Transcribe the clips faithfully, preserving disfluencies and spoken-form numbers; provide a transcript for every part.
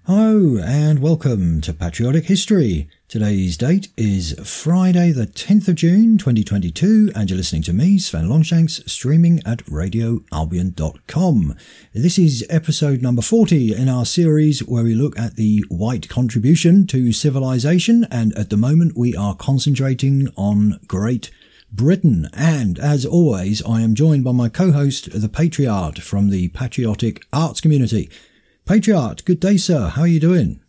Hello and welcome to Patriotic History. Today's date is Friday the tenth of June twenty twenty-two and you're listening to me, Sven Longshanks, streaming at radio albion dot com. This is episode number forty in our series where we look at the white contribution to civilization, and at the moment we are concentrating on Great Britain. And as always, I am joined by my co-host, the Patriarch from the Patriotic Arts community. Patriarch, good day, sir. How are you doing?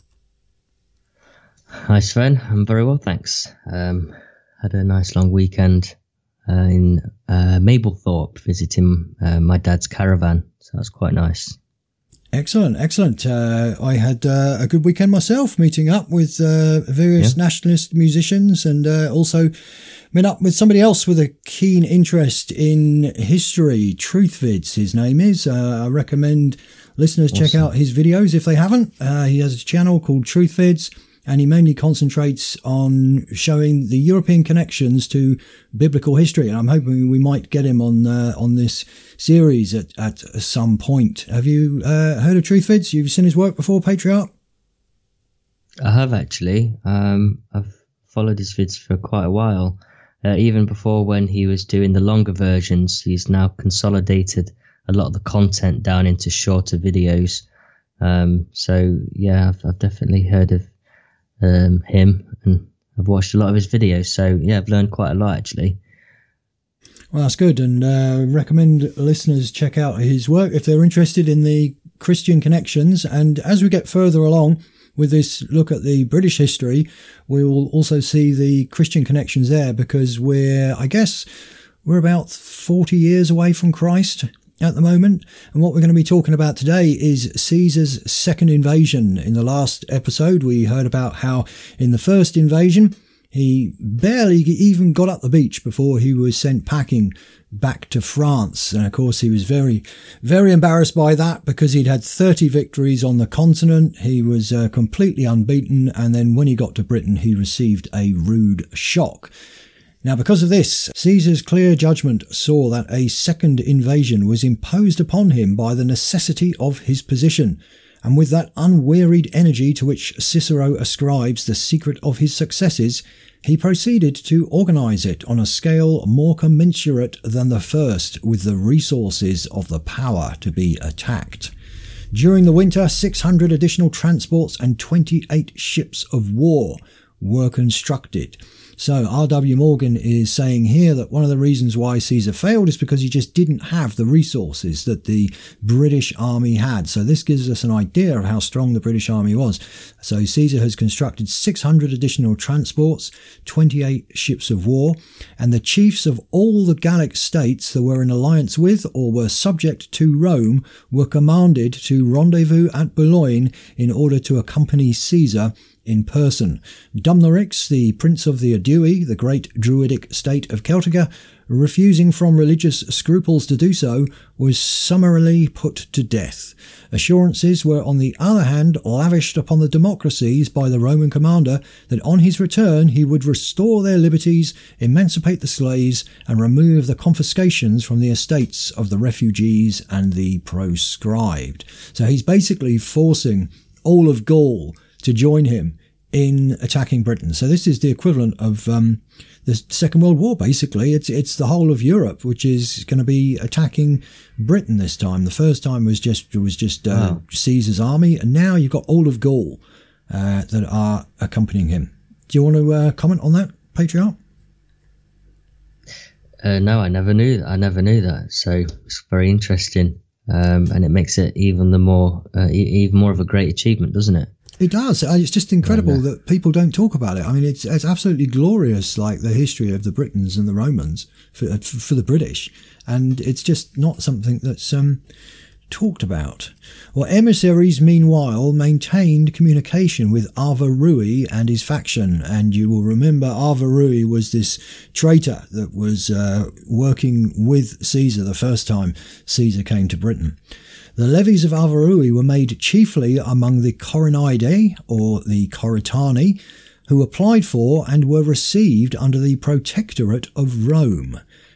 Hi, Sven. I'm very well, thanks. Um, had a nice long weekend uh, in uh, Mablethorpe, visiting uh, my dad's caravan, so that's quite nice. Excellent, excellent. Uh, I had uh, a good weekend myself, meeting up with uh, various yeah. nationalist musicians, and uh, also met up with somebody else with a keen interest in history. Truthvids, his name is. Uh, I recommend listeners awesome. check out his videos if they haven't. Uh, he has a channel called Truthvids, and he mainly concentrates on showing the European connections to biblical history. And I'm hoping we might get him on uh, on this series at, at some point. Have you uh, heard of Truthvids? You've seen his work before, Patriarch? I have, actually. Um, I've followed his vids for quite a while. Uh, even before, when he was doing the longer versions, he's now consolidated a lot of the content down into shorter videos. Um, so yeah, I've, I've definitely heard of um, him, and I've watched a lot of his videos. So yeah, I've learned quite a lot, actually. Well, that's good, and uh, recommend listeners check out his work if they're interested in the Christian connections. And as we get further along with this look at the British history, we will also see the Christian connections there, because we're, I guess, we're about forty years away from Christ at the moment. And what we're going to be talking about today is Caesar's second invasion. In the last episode, we heard about how in the first invasion, he barely even got up the beach before he was sent packing back to France. And of course, he was very, very embarrassed by that, because he'd had thirty victories on the continent. He was uh, completely unbeaten. And then when he got to Britain, he received a rude shock. Now, because of this, Caesar's clear judgment saw that a second invasion was imposed upon him by the necessity of his position. And with that unwearied energy to which Cicero ascribes the secret of his successes, he proceeded to organise it on a scale more commensurate than the first with the resources of the power to be attacked. During the winter, six hundred additional transports and twenty-eight ships of war were constructed. So R W Morgan is saying here that one of the reasons why Caesar failed is because he just didn't have the resources that the British army had. So this gives us an idea of how strong the British army was. So Caesar has constructed six hundred additional transports, twenty-eight ships of war, and the chiefs of all the Gallic states that were in alliance with or were subject to Rome were commanded to rendezvous at Boulogne in order to accompany Caesar in person. Dumnorix, the prince of the Aedui, the great druidic state of Celtica, refusing from religious scruples to do so, was summarily put to death. Assurances were on the other hand lavished upon the democracies by the Roman commander that on his return he would restore their liberties, emancipate the slaves, and remove the confiscations from the estates of the refugees and the proscribed. So he's basically forcing all of Gaul to join him in attacking Britain. So this is the equivalent of um, the Second World War, basically. It's it's the whole of Europe which is going to be attacking Britain this time. The first time was just was just uh, wow. Caesar's army, and now you've got all of Gaul uh, that are accompanying him. Do you want to uh, comment on that, Patriarch? Uh, no, I never knew that. I never knew that. So it's very interesting, um, and it makes it even the more uh, even more of a great achievement, doesn't it? It does. It's just incredible yeah, yeah. that people don't talk about it. I mean, it's it's absolutely glorious, like the history of the Britons and the Romans for for the British, and it's just not something that's um, talked about. Well, emissaries, meanwhile, maintained communication with Arva Rui and his faction, and you will remember Arva Rui was this traitor that was uh, working with Caesar the first time Caesar came to Britain. The levies of Arva Rui were made chiefly among the Coronidae, or the Corytani, who applied for and were received under the protectorate of Rome.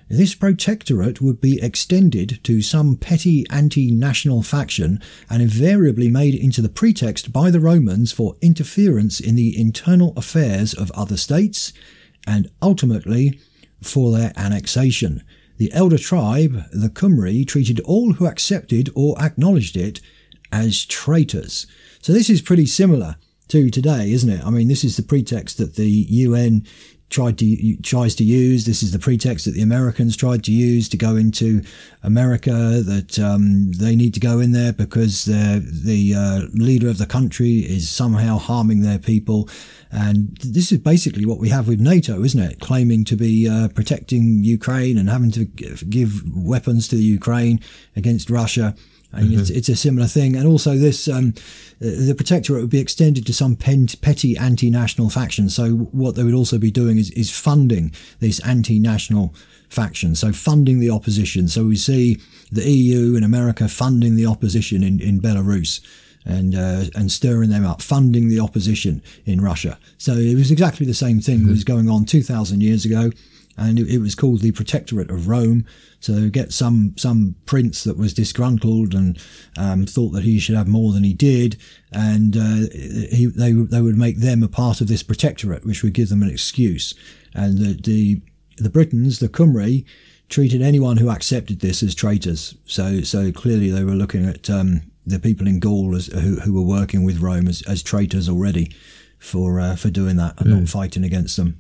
this protectorate would be extended to some petty anti-national faction and invariably made into the pretext by the Romans for interference in the internal affairs of other states and ultimately for their annexation. The elder tribe, the Cymri, treated all who accepted or acknowledged it as traitors. So this is pretty similar to today, isn't it? I mean, this is the pretext that the U N tried to tries to use. This is the pretext that the Americans tried to use to go into America, that um, they need to go in there because the uh, leader of the country is somehow harming their people. And this is basically what we have with NATO, isn't it? Claiming to be uh, protecting Ukraine and having to give weapons to the Ukraine against Russia. And mm-hmm. it's, it's a similar thing. And also this, um, the protectorate would be extended to some pen, petty anti-national faction. So what they would also be doing is, is funding this anti-national faction. So funding the opposition. So we see the E U and America funding the opposition in, in Belarus and, uh, and stirring them up, funding the opposition in Russia. So it was exactly the same thing mm-hmm. that was going on two thousand years ago. And it, it was called the Protectorate of Rome. So get some some prince that was disgruntled and um, thought that he should have more than he did, and uh, he, they they would make them a part of this protectorate, which would give them an excuse. And the the, the Britons, the Cymri, treated anyone who accepted this as traitors. So so clearly they were looking at um, the people in Gaul as, who who were working with Rome as, as traitors already for uh, for doing that and mm. not fighting against them.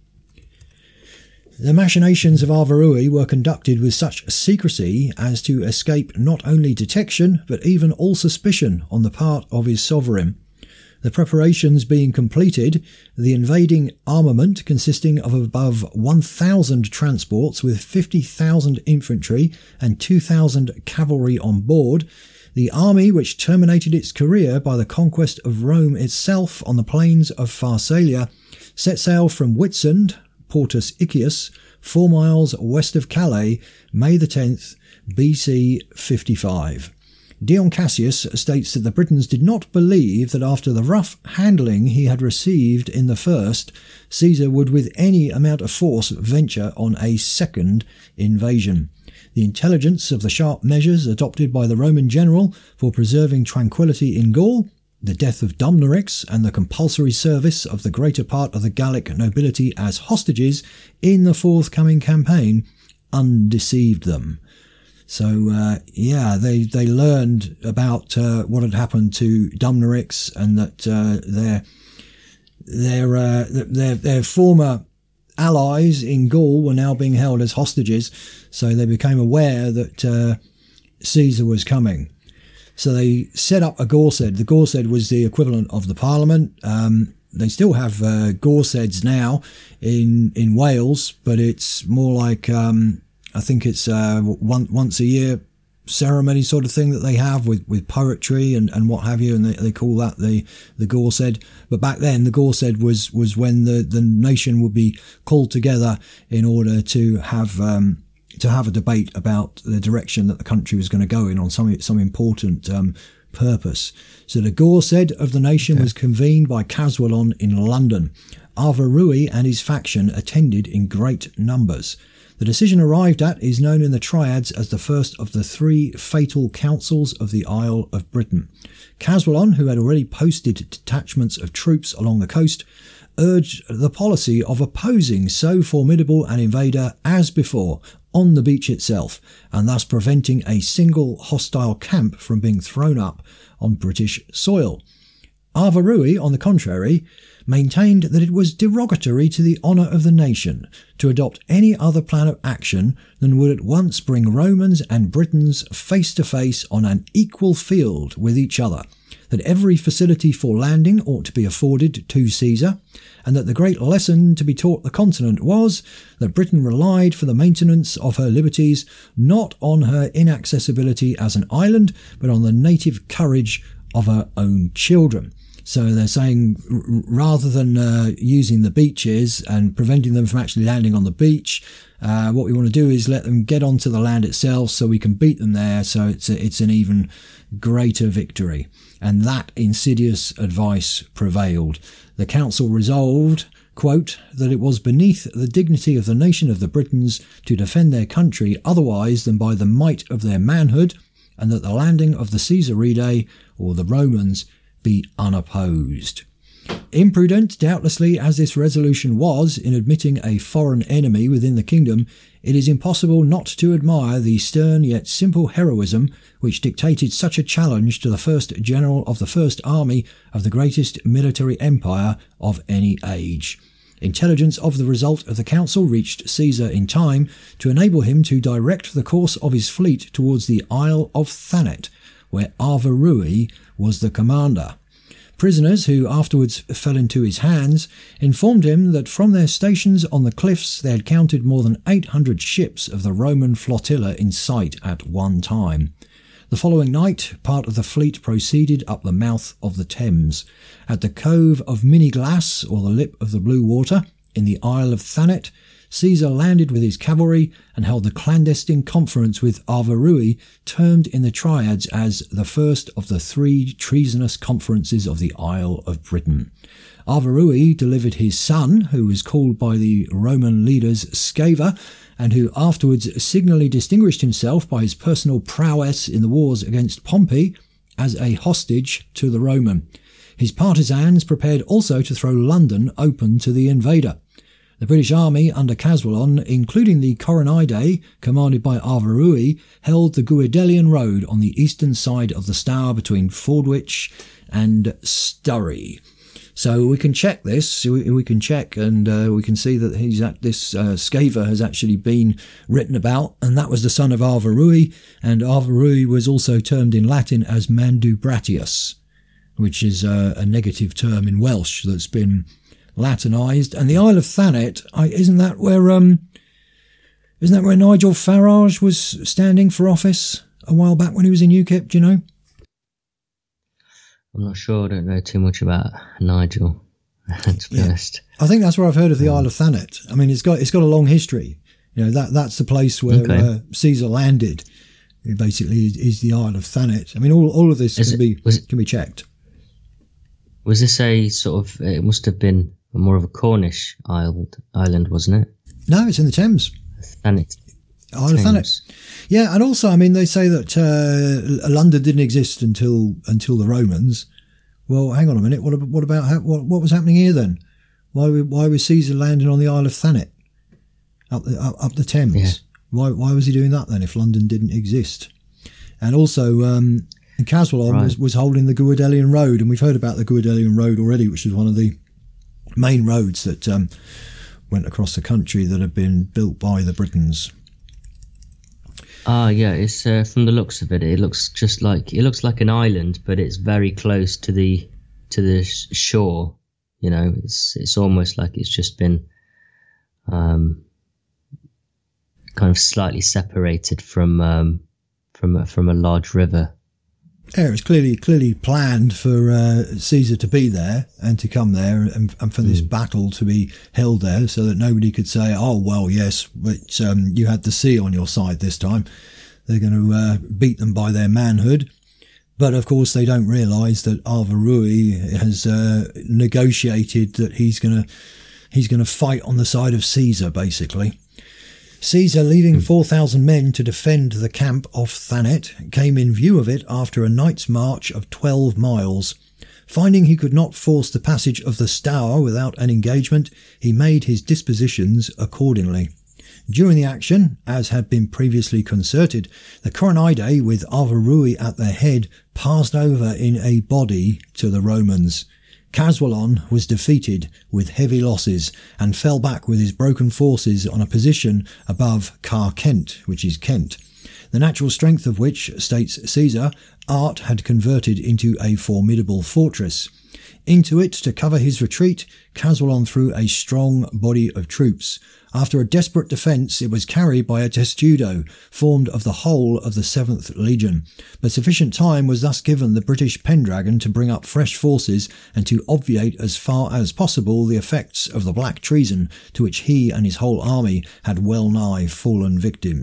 The machinations of Avarui were conducted with such secrecy as to escape not only detection, but even all suspicion on the part of his sovereign. The preparations being completed, the invading armament, consisting of above one thousand transports with fifty thousand infantry and two thousand cavalry on board, the army which terminated its career by the conquest of Rome itself on the plains of Pharsalia, set sail from Whitsand, Portus Iccius, four miles west of Calais, May the tenth, B C fifty-five. Dion Cassius states that the Britons did not believe that after the rough handling he had received in the first, Caesar would with any amount of force venture on a second invasion. The intelligence of the sharp measures adopted by the Roman general for preserving tranquillity in Gaul, the death of Dumnorix, and the compulsory service of the greater part of the Gallic nobility as hostages in the forthcoming campaign undeceived them. So, uh, yeah, they, they learned about uh, what had happened to Dumnorix and that uh, their their, uh, their their former allies in Gaul were now being held as hostages. So they became aware that uh, Caesar was coming. So they set up a Gorsedd. The Gorsedd was the equivalent of the Parliament. Um, they still have uh, Gorseds now in in Wales, but it's more like um, I think it's uh, one, once a year ceremony sort of thing that they have with, with poetry and, and what have you, and they, they call that the the Gorsedd. But back then, the Gorsedd was was when the, the nation would be called together in order to have. Um, to have a debate about the direction that the country was going to go in on some some important um, purpose. So the Gorsedd of the nation okay. was convened by Caswallon in London. Avarui and his faction attended in great numbers. The decision arrived at is known in the triads as the first of the three fatal councils of the Isle of Britain. Caswallon, who had already posted detachments of troops along the coast, urged the policy of opposing so formidable an invader as before on the beach itself, and thus preventing a single hostile camp from being thrown up on British soil. Avarui, on the contrary, maintained that it was derogatory to the honour of the nation to adopt any other plan of action than would at once bring Romans and Britons face to face on an equal field with each other, that every facility for landing ought to be afforded to Caesar, and that the great lesson to be taught the continent was that Britain relied for the maintenance of her liberties not on her inaccessibility as an island, but on the native courage of her own children. So they're saying r- rather than uh, using the beaches and preventing them from actually landing on the beach, uh, what we want to do is let them get onto the land itself so we can beat them there, so it's a, it's an even greater victory. And that insidious advice prevailed. The council resolved quote, that it was beneath the dignity of the nation of the Britons to defend their country otherwise than by the might of their manhood, and that the landing of the Caesaridae, or the Romans, be unopposed. Imprudent, doubtlessly, as this resolution was in admitting a foreign enemy within the kingdom, it is impossible not to admire the stern yet simple heroism which dictated such a challenge to the first general of the first army of the greatest military empire of any age. Intelligence of the result of the council reached Caesar in time to enable him to direct the course of his fleet towards the Isle of Thanet, where Arvarui was the commander. Prisoners, who afterwards fell into his hands, informed him that from their stations on the cliffs they had counted more than eight hundred ships of the Roman flotilla in sight at one time. The following night, part of the fleet proceeded up the mouth of the Thames. At the cove of Miniglass, or the lip of the blue water, in the Isle of Thanet, Caesar landed with his cavalry and held the clandestine conference with Arvarui, termed in the triads as the first of the three treasonous conferences of the Isle of Britain. Arvarui delivered his son, who was called by the Roman leaders Sceva, and who afterwards signally distinguished himself by his personal prowess in the wars against Pompey, as a hostage to the Roman. His partisans prepared also to throw London open to the invader. The British army under Caswallon, including the Coronidae, commanded by Arvarui, held the Guidelian Road on the eastern side of the Stour between Fordwich and Sturry. So we can check this, we, we can check and uh, we can see that he's at this uh, Sceva has actually been written about, and that was the son of Arvarui, and Arvarui was also termed in Latin as Mandubratius, which is uh, a negative term in Welsh that's been Latinised. And the Isle of Thanet, I, isn't that where um, isn't that where Nigel Farage was standing for office a while back when he was in UKIP? Do you know? I'm not sure. I don't know too much about Nigel, to be yeah. honest. I think that's where I've heard of the um, Isle of Thanet. I mean, it's got it's got a long history. You know, that that's the place where okay. uh, Caesar landed. It basically is, is the Isle of Thanet. I mean, all all of this is can it, be was it, can be checked. Was this a sort of? It must have been more of a Cornish island, island, wasn't it? No, it's in the Thames. Thanet. Isle of Thanet. Yeah, and also, I mean, they say that uh, London didn't exist until until the Romans. Well, hang on a minute. What, what about how, what, what was happening here then? Why why was Caesar landing on the Isle of Thanet up the, up, up the Thames? Yeah. Why why was he doing that then if London didn't exist? And also, um, Caswallon right. was, was holding the Guidelian Road, and we've heard about the Guidelian Road already, which was one of the main roads that um, went across the country that had been built by the Britons. Ah, yeah. It's uh, from the looks of it, it looks just like it looks like an island, but it's very close to the to the shore. You know, it's it's almost like it's just been um, kind of slightly separated from um, from a, from a large river. Yeah, it was clearly clearly planned for uh, Caesar to be there and to come there, and, and for this mm. battle to be held there, so that nobody could say, "Oh, well, yes, but um, you had the sea on your side this time." They're going to uh, beat them by their manhood, but of course they don't realise that Arvarui has uh, negotiated that he's going to he's going to fight on the side of Caesar, basically. Caesar, leaving four thousand men to defend the camp of Thanet, came in view of it after a night's march of twelve miles. Finding he could not force the passage of the Stour without an engagement, he made his dispositions accordingly. During the action, as had been previously concerted, the Coronidae, with Arvarui at their head, passed over in a body to the Romans. Caswallon was defeated with heavy losses and fell back with his broken forces on a position above Car-Kent, which is Kent, the natural strength of which, states Caesar, art had converted into a formidable fortress. Into it, to cover his retreat, Caswallon threw a strong body of troops. After a desperate defence, it was carried by a testudo, formed of the whole of the seventh Legion. But sufficient time was thus given the British Pendragon to bring up fresh forces and to obviate as far as possible the effects of the black treason to which he and his whole army had well nigh fallen victims.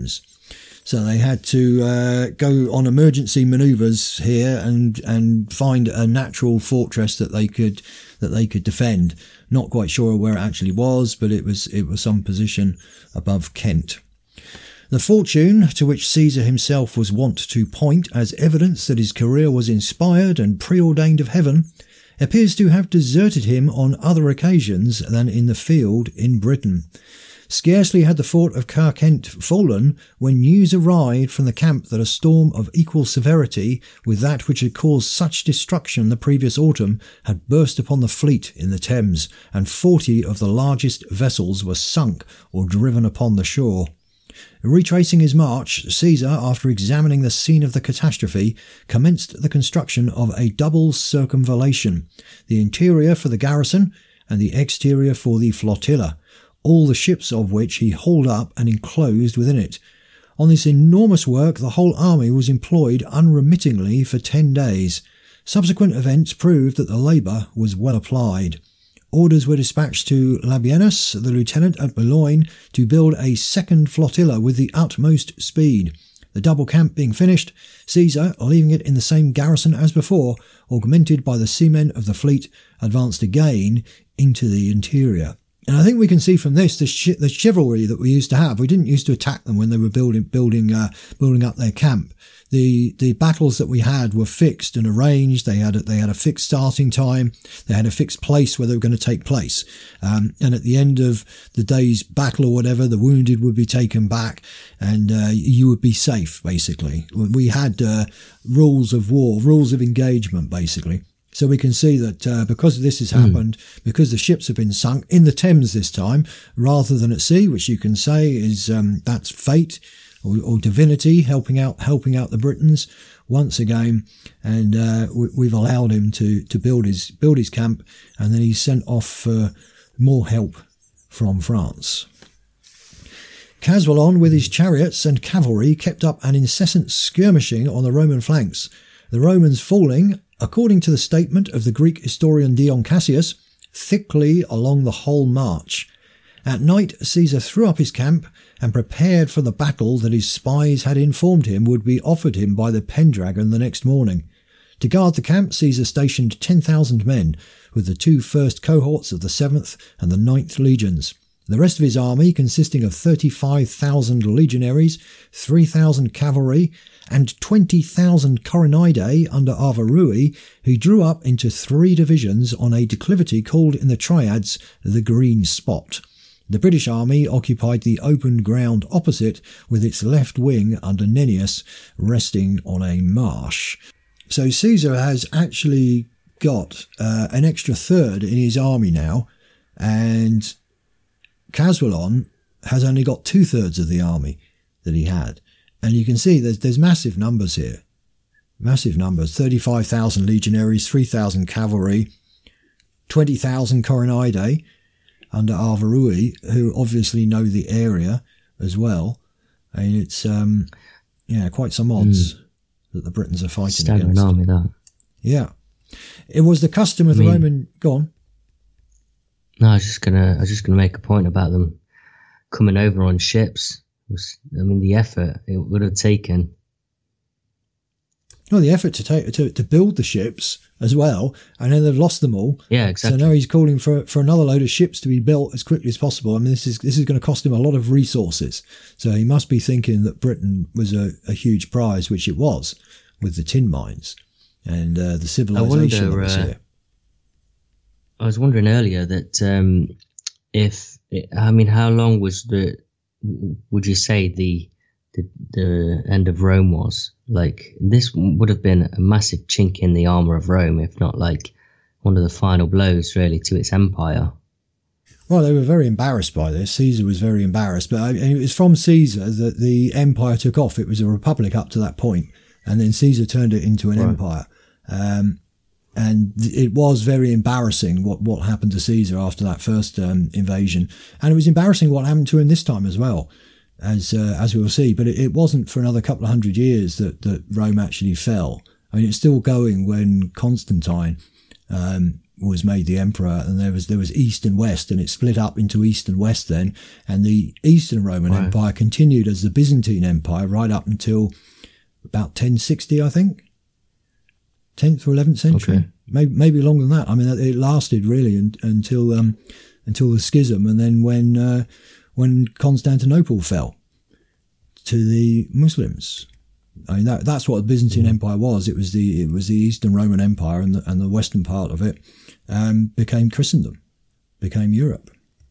So they had to uh, go on emergency manoeuvres here and and find a natural fortress that they could that they could defend. Not quite sure where it actually was, but it was it was some position above Kent. The fortune to which Caesar himself was wont to point as evidence that his career was inspired and preordained of heaven appears to have deserted him on other occasions than in the field in Britain. Scarcely had the fort of Carkent fallen when news arrived from the camp that a storm of equal severity with that which had caused such destruction the previous autumn had burst upon the fleet in the Thames, and forty of the largest vessels were sunk or driven upon the shore. Retracing his march, Caesar, after examining the scene of the catastrophe, commenced the construction of a double circumvallation, the interior for the garrison and the exterior for the flotilla, all the ships of which he hauled up and enclosed within it. On this enormous work the whole army was employed unremittingly for ten days. Subsequent events proved that the labour was well applied. Orders were dispatched to Labienus, the lieutenant at Boulogne, to build a second flotilla with the utmost speed. The double camp being finished, Caesar, leaving it in the same garrison as before, augmented by the seamen of the fleet, advanced again into the interior. And I think we can see from this the, sh- the chivalry that we used to have. We didn't used to attack them when they were building building uh, building up their camp. The the battles that we had were fixed and arranged. They had a, they had a fixed starting time. They had a fixed place where they were going to take place. Um, and at the end of the day's battle or whatever, the wounded would be taken back, and uh, you would be safe. Basically, we had uh, rules of war, rules of engagement, basically. So we can see that uh, because this has happened, mm. because the ships have been sunk in the Thames this time, rather than at sea, which you can say is um, that's fate or, or divinity helping out helping out the Britons once again, and uh, we, we've allowed him to to build his build his camp, and then he's sent off for more help from France. Caswallon, with his chariots and cavalry, kept up an incessant skirmishing on the Roman flanks. The Romans falling, according to the statement of the Greek historian Dion Cassius, thickly along the whole march. At night, Caesar threw up his camp and prepared for the battle that his spies had informed him would be offered him by the Pendragon the next morning. To guard the camp, Caesar stationed ten thousand men, with the two first cohorts of the seventh and the ninth legions. The rest of his army, consisting of thirty-five thousand legionaries, three thousand cavalry, and twenty thousand Coronidae under Arvarui, he drew up into three divisions on a declivity called in the triads the Green Spot. The British army occupied the open ground opposite, with its left wing under Nennius resting on a marsh. So Caesar has actually got uh, an extra third in his army now, and Caswallon has only got two-thirds of the army that he had. And you can see there's, there's massive numbers here. Massive numbers. thirty-five thousand legionaries, three thousand cavalry, twenty thousand Coronidae under Arvarui, who obviously know the area as well. I mean, it's um, yeah, quite some odds mm. that the Britons are fighting Staggering against. army, that. Yeah. It was the custom of I the mean, Roman... Go on. No, I was just gonna. I was just gonna make a point about them coming over on ships. It was, I mean, the effort it would have taken. Well, the effort to take to, to build the ships as well, and then they've lost them all. Yeah, exactly. So now he's calling for for another load of ships to be built as quickly as possible. I mean, this is this is going to cost him a lot of resources. So he must be thinking that Britain was a, a huge prize, which it was, with the tin mines and uh, the civilization that was uh, here. I was wondering earlier that um, if I mean, how long was the? Would you say the the the end of Rome was? Like, this would have been a massive chink in the armour of Rome, if not like one of the final blows, really, to its empire. Well, they were very embarrassed by this. Caesar was very embarrassed, but I mean, it was from Caesar that the empire took off. It was a republic up to that point, and then Caesar turned it into an right. empire. Um, And it was very embarrassing what, what happened to Caesar after that first um, invasion. And it was embarrassing what happened to him this time as well, as uh, as we will see. But it, it wasn't for another couple of hundred years that, that Rome actually fell. I mean, it's still going when Constantine um, was made the emperor, and there was there was East and West, and it split up into East and West then, and the Eastern Roman right. Empire continued as the Byzantine Empire right up until about ten sixty, I think, tenth or eleventh century, okay. maybe maybe longer than that. I mean, it lasted really un, until um, until the schism, and then when uh, when Constantinople fell to the Muslims. I mean, that, that's what the Byzantine Empire was. It was the it was the Eastern Roman Empire, and the, and the western part of it um, became Christendom, became Europe.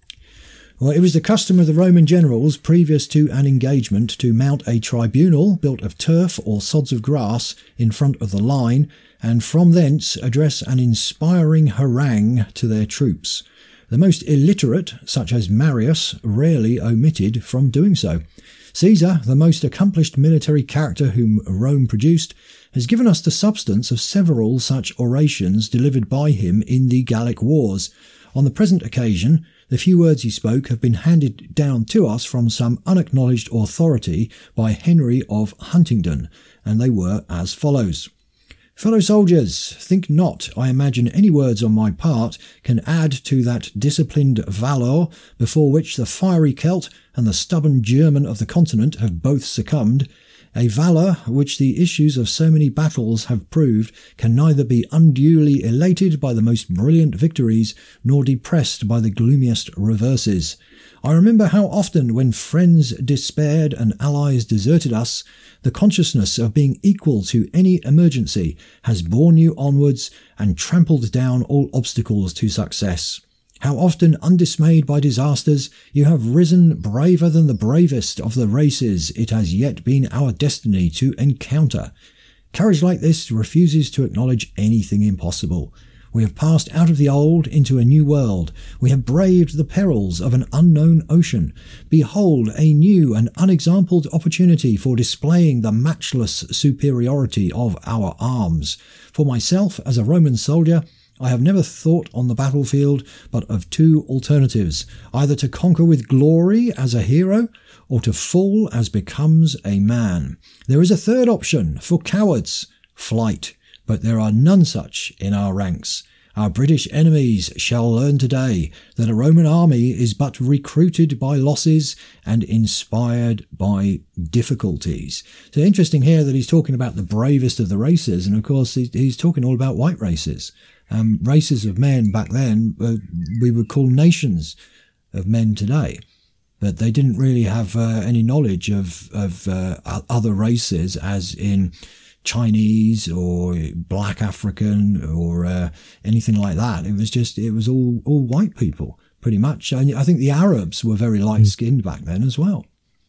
Well, it was the custom of the Roman generals, previous to an engagement, to mount a tribunal built of turf or sods of grass in front of the line, and from thence address an inspiring harangue to their troops. The most illiterate, such as Marius, rarely omitted from doing so. Caesar, the most accomplished military character whom Rome produced, has given us the substance of several such orations delivered by him in the Gallic Wars. On the present occasion, the few words he spoke have been handed down to us from some unacknowledged authority by Henry of Huntingdon, and they were as follows. Fellow soldiers, think not, I imagine, any words on my part can add to that disciplined valour before which the fiery Celt and the stubborn German of the continent have both succumbed, a valour which the issues of so many battles have proved can neither be unduly elated by the most brilliant victories nor depressed by the gloomiest reverses. I remember how often, when friends despaired and allies deserted us, the consciousness of being equal to any emergency has borne you onwards and trampled down all obstacles to success. How often, undismayed by disasters, you have risen braver than the bravest of the races it has yet been our destiny to encounter. Courage like this refuses to acknowledge anything impossible. We have passed out of the old into a new world. We have braved the perils of an unknown ocean. Behold a new and unexampled opportunity for displaying the matchless superiority of our arms. For myself, as a Roman soldier, I have never thought on the battlefield but of two alternatives, either to conquer with glory as a hero, or to fall as becomes a man. There is a third option for cowards, flight. But there are none such in our ranks. Our British enemies shall learn today that a Roman army is but recruited by losses and inspired by difficulties. So interesting here that he's talking about the bravest of the races, and of course he's talking all about white races. Um, races of men back then, uh, we would call nations of men today. But they didn't really have uh, any knowledge of, of uh, other races, as in Chinese or black African or uh, anything like that. It was just, it was all, all white people, pretty much. And I think the Arabs were very light-skinned back then as well,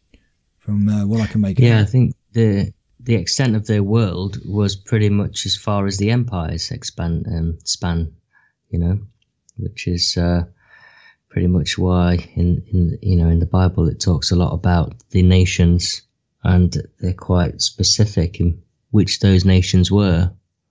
from uh, what I can make yeah, out. I think the the extent of their world was pretty much as far as the empires expand um, span, you know, which is uh, pretty much why in, in you know in the Bible it talks a lot about the nations, and they're quite specific in which those nations were.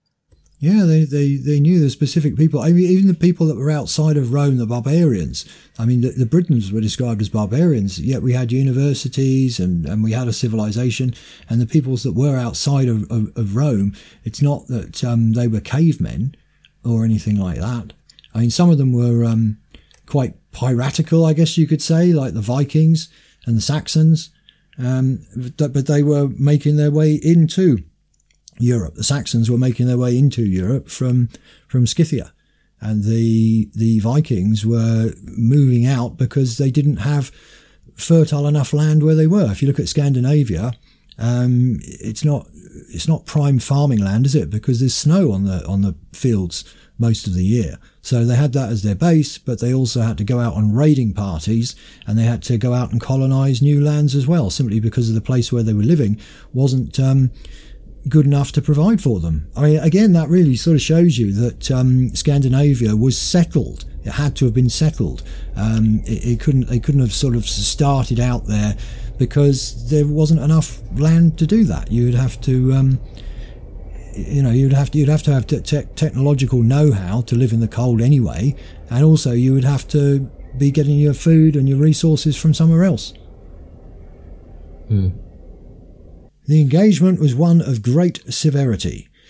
Yeah, they, they, they knew the specific people. I mean, even the people that were outside of Rome, the barbarians. I mean, the, the Britons were described as barbarians, yet we had universities and, and we had a civilization. And the peoples that were outside of, of, of Rome, it's not that um, they were cavemen or anything like that. I mean, some of them were um, quite piratical, I guess you could say, like the Vikings and the Saxons. Um, but, but they were making their way into Europe. The Saxons were making their way into Europe from from Scythia, and the the Vikings were moving out because they didn't have fertile enough land where they were. If you look at Scandinavia, um, it's not it's not prime farming land, is it? Because there's snow on the on the fields most of the year. So they had that as their base, but they also had to go out on raiding parties, and they had to go out and colonize new lands as well, simply because of the place where they were living wasn't um, good enough to provide for them. I mean, again, that really sort of shows you that um, Scandinavia was settled. It had to have been settled. Um, it, it couldn't. They couldn't have sort of started out there because there wasn't enough land to do that. You would have to, um, you know, you'd have to you'd have to have te- te- technological know-how to live in the cold anyway, and also you would have to be getting your food and your resources from somewhere else. Hmm. The engagement was one of great severity.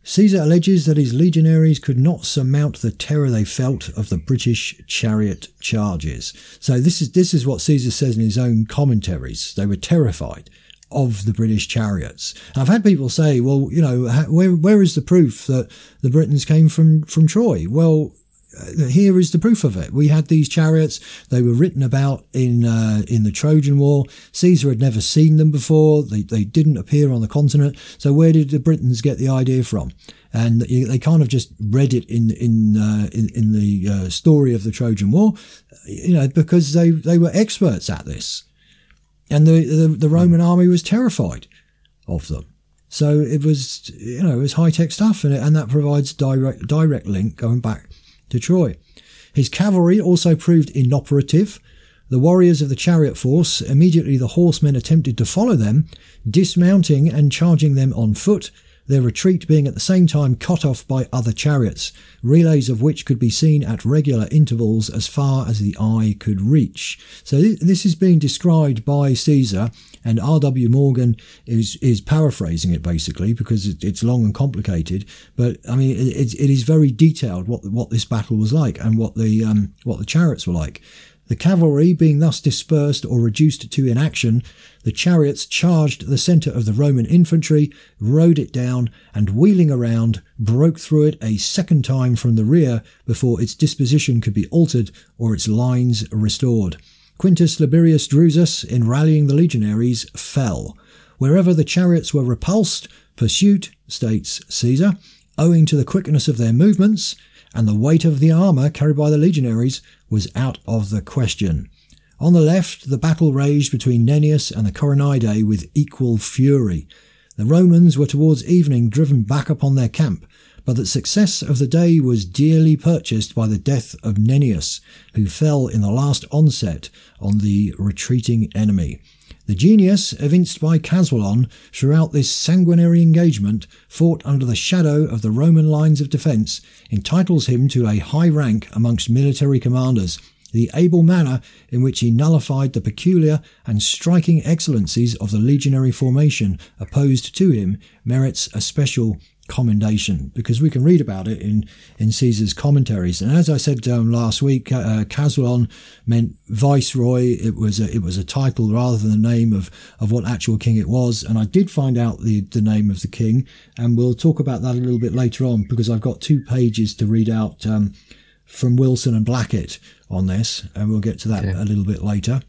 Caesar alleges that his legionaries could not surmount the terror they felt of the British chariot charges. So this is this is what Caesar says in his own commentaries. They were terrified of the British chariots. And I've had people say, well, you know, where where is the proof that the Britons came from, from Troy? Well, here is the proof of it. We had these chariots. They were written about in uh, in the Trojan War. Caesar had never seen them before. They they didn't appear on the continent. So where did the Britons get the idea from? And they kind of just read it in in uh, in, in the uh, story of the Trojan War, you know, because they, they were experts at this, and the, the the Roman army was terrified of them. So it was, you know, it was high tech stuff, and and that provides direct direct link going back to Troy. His cavalry also proved inoperative. The warriors of the chariot force, immediately the horsemen attempted to follow them, dismounting and charging them on foot, their retreat being at the same time cut off by other chariots, relays of which could be seen at regular intervals as far as the eye could reach. So this is being described by Caesar, and R W Morgan is is paraphrasing it basically because it, it's long and complicated. But I mean, it, it is very detailed what what this battle was like and what the um, what the chariots were like. The cavalry being thus dispersed or reduced to inaction, the chariots charged the centre of the Roman infantry, rode it down, and wheeling around, broke through it a second time from the rear before its disposition could be altered or its lines restored. Quintus Liberius Drusus, in rallying the legionaries, fell. Wherever the chariots were repulsed, pursuit, states Caesar, owing to the quickness of their movements and the weight of the armour carried by the legionaries, was out of the question. On the left, the battle raged between Nennius and the Coronidae with equal fury. The Romans were towards evening driven back upon their camp, but the success of the day was dearly purchased by the death of Nennius, who fell in the last onset on the retreating enemy. The genius evinced by Caswallon throughout this sanguinary engagement, fought under the shadow of the Roman lines of defence, entitles him to a high rank amongst military commanders. The able manner in which he nullified the peculiar and striking excellencies of the legionary formation opposed to him merits a special commendation, because we can read about it in, in Caesar's commentaries. And as I said um, last week, uh, Caswallon meant viceroy. It was a, it was a title rather than the name of, of what actual king it was. And I did find out the, the name of the king, and we'll talk about that a little bit later on, because I've got two pages to read out um, from Wilson and Blackett on this, and we'll get to that okay. a little bit later.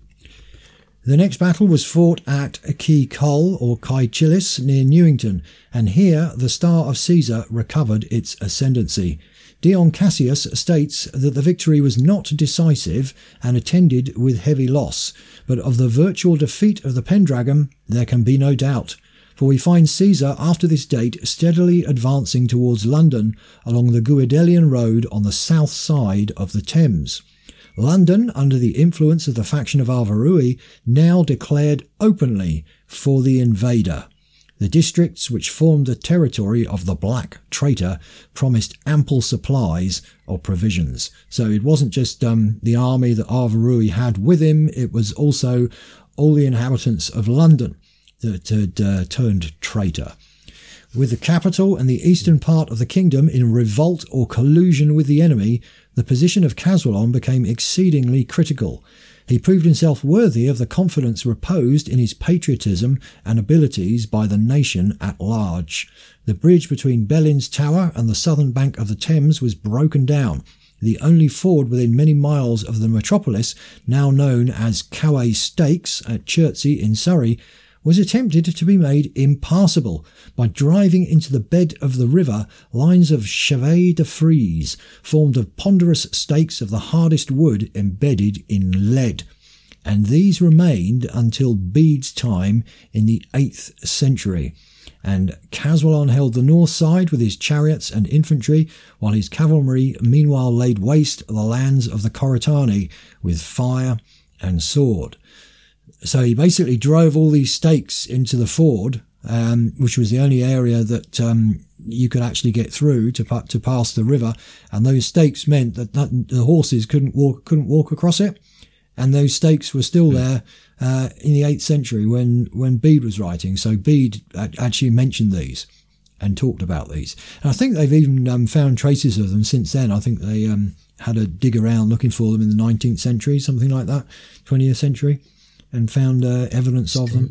The next battle was fought at Key Col, or Caecilius, near Newington, and here the star of Caesar recovered its ascendancy. Dion Cassius states that the victory was not decisive and attended with heavy loss, but of the virtual defeat of the Pendragon there can be no doubt, for we find Caesar after this date steadily advancing towards London along the Guidelian road on the south side of the Thames. London, under the influence of the faction of Alvarui, now declared openly for the invader. The districts which formed the territory of the Black Traitor promised ample supplies of provisions. So it wasn't just um, the army that Alvarui had with him, it was also all the inhabitants of London that had uh, turned traitor. With the capital and the eastern part of the kingdom in revolt or collusion with the enemy, the position of Caswallon became exceedingly critical. He proved himself worthy of the confidence reposed in his patriotism and abilities by the nation at large. The bridge between Bellin's Tower and the southern bank of the Thames was broken down. The only ford within many miles of the metropolis, now known as Coway Stakes at Chertsey in Surrey, was attempted to be made impassable by driving into the bed of the river lines of chevet de frise formed of ponderous stakes of the hardest wood embedded in lead, and these remained until Bede's time in the eighth century. And Caswallon held the north side with his chariots and infantry, while his cavalry meanwhile laid waste the lands of the Corytani with fire and sword. So he basically drove all these stakes into the ford, um, which was the only area that um, you could actually get through to to pass the river. And those stakes meant that, that the horses couldn't walk couldn't walk across it. And those stakes were still there uh, in the eighth century when when Bede was writing. So Bede actually mentioned these and talked about these. And I think they've even um, found traces of them since then. I think they um, had a dig around looking for them in the nineteenth century, something like that, twentieth century, and found uh, evidence of them.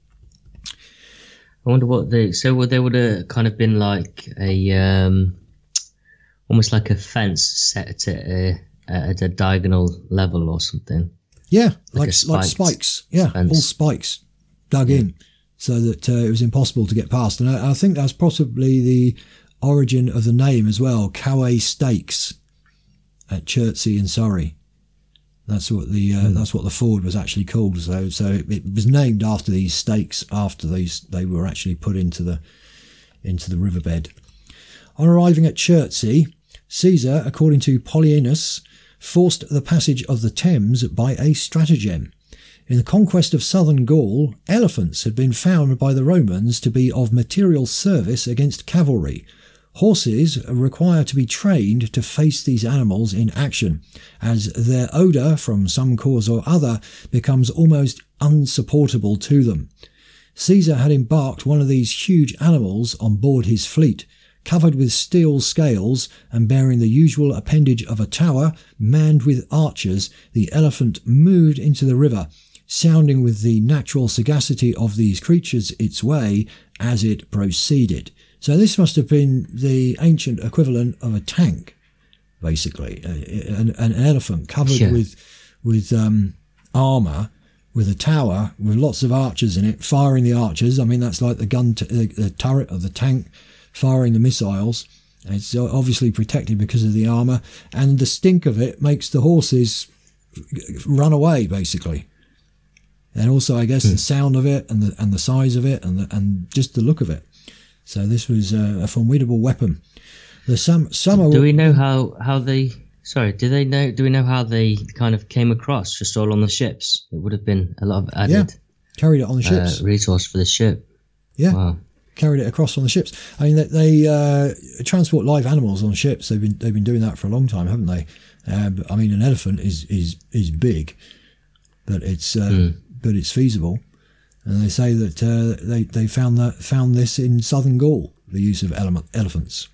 I wonder what they. So would they would have kind of been like a um, almost like a fence set at a, at a diagonal level or something. Yeah, like like like spikes. Yeah, fence. All spikes dug yeah. in, so that uh, it was impossible to get past. And I, I think that's possibly the origin of the name as well. Coway Stakes at Chertsey in Surrey. That's what the uh, mm. that's what the ford was actually called. So so it, it was named after these stakes. After these, they were actually put into the into the riverbed. On arriving at Chertsey, Caesar, according to Polyaenus, forced the passage of the Thames by a stratagem. In the conquest of southern Gaul, elephants had been found by the Romans to be of material service against cavalry. Horses require to be trained to face these animals in action, as their odour, from some cause or other, becomes almost unsupportable to them. Caesar had embarked one of these huge animals on board his fleet, covered with steel scales and bearing the usual appendage of a tower, manned with archers. The elephant moved into the river, sounding with the natural sagacity of these creatures its way as it proceeded. So this must have been the ancient equivalent of a tank, basically, an, an elephant covered yeah. with with um, armour, with a tower, with lots of archers in it, firing the archers. I mean, that's like the gun, t- the, the turret of the tank, firing the missiles. It's obviously protected because of the armour, and the stink of it makes the horses run away, basically. And also, I guess, mm. the sound of it and the and the size of it and the, and just the look of it. So this was a, a formidable weapon. The sum, summer. Do we know how, how they? Sorry, do they know? Do we know how they kind of came across? Just all on the ships. It would have been a lot of added. Yeah, carried it on the ships. Uh, resource for the ship. Yeah, wow. Carried it across on the ships. I mean, they, they uh, transport live animals on ships. They've been they've been doing that for a long time, haven't they? Uh, but, I mean, an elephant is is is big, but it's uh, mm. but it's feasible. And they say that uh, they they found that found this in southern Gaul, the use of ele- elephants.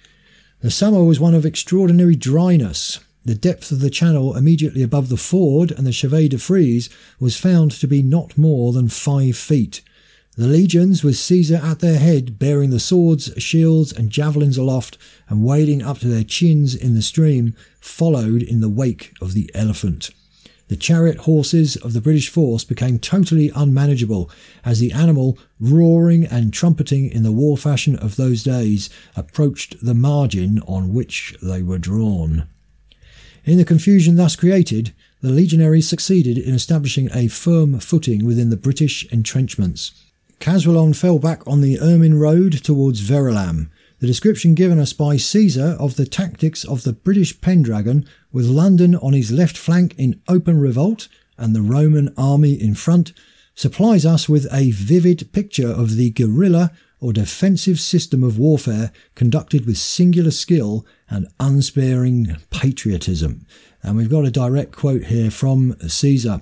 The summer was one of extraordinary dryness. The depth of the channel immediately above the ford and the Chevet de Frise was found to be not more than five feet. The legions, with Caesar at their head, bearing the swords, shields, and javelins aloft, and wading up to their chins in the stream, followed in the wake of the elephant. The chariot horses of the British force became totally unmanageable as the animal, roaring and trumpeting in the war fashion of those days, approached the margin on which they were drawn. In the confusion thus created, the legionaries succeeded in establishing a firm footing within the British entrenchments. Caswallon fell back on the Ermine road towards Verulam. The description given us by Caesar of the tactics of the British Pendragon, with London on his left flank in open revolt and the Roman army in front, supplies us with a vivid picture of the guerrilla or defensive system of warfare conducted with singular skill and unsparing patriotism. And we've got a direct quote here from Caesar.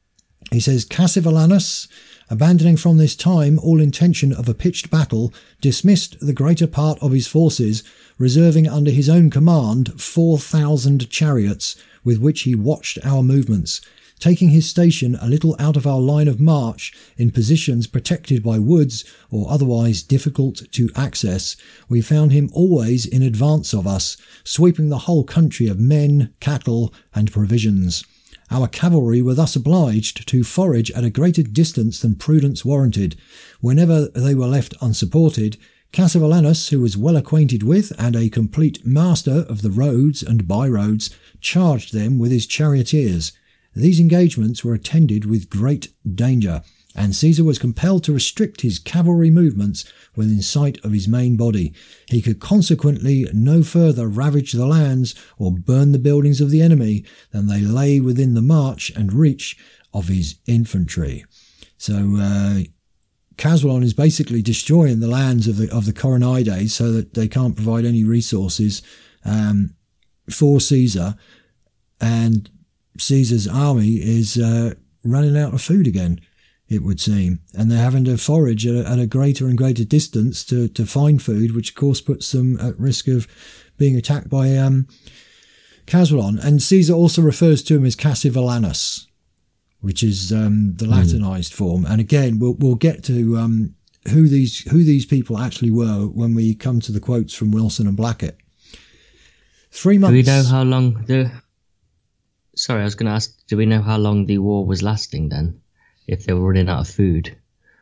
He says, Cassivellaunus, abandoning from this time all intention of a pitched battle, dismissed the greater part of his forces, reserving under his own command four thousand chariots, with which he watched our movements. Taking his station a little out of our line of march, in positions protected by woods or otherwise difficult to access, we found him always in advance of us, sweeping the whole country of men, cattle, and provisions. Our cavalry were thus obliged to forage at a greater distance than prudence warranted. Whenever they were left unsupported, Cassivellaunus, who was well acquainted with and a complete master of the roads and by-roads, charged them with his charioteers. These engagements were attended with great danger, and Caesar was compelled to restrict his cavalry movements within sight of his main body. He could consequently no further ravage the lands or burn the buildings of the enemy than they lay within the march and reach of his infantry. So uh, Caswallon is basically destroying the lands of the of the Coronides so that they can't provide any resources um, for Caesar, and Caesar's army is uh, running out of food again. it would seem. And they're having to forage at a, at a greater and greater distance to, to find food, which of course puts them at risk of being attacked by um, Caswallon. And Caesar also refers to him as Cassivellaunus, which is um, the Latinized mm. form. And again, we'll we'll get to um, who these who these people actually were when we come to the quotes from Wilson and Blackett. Three months. Do we know how long the? Sorry, I was going to ask. Do we know how long the war was lasting then? If they were running out of food?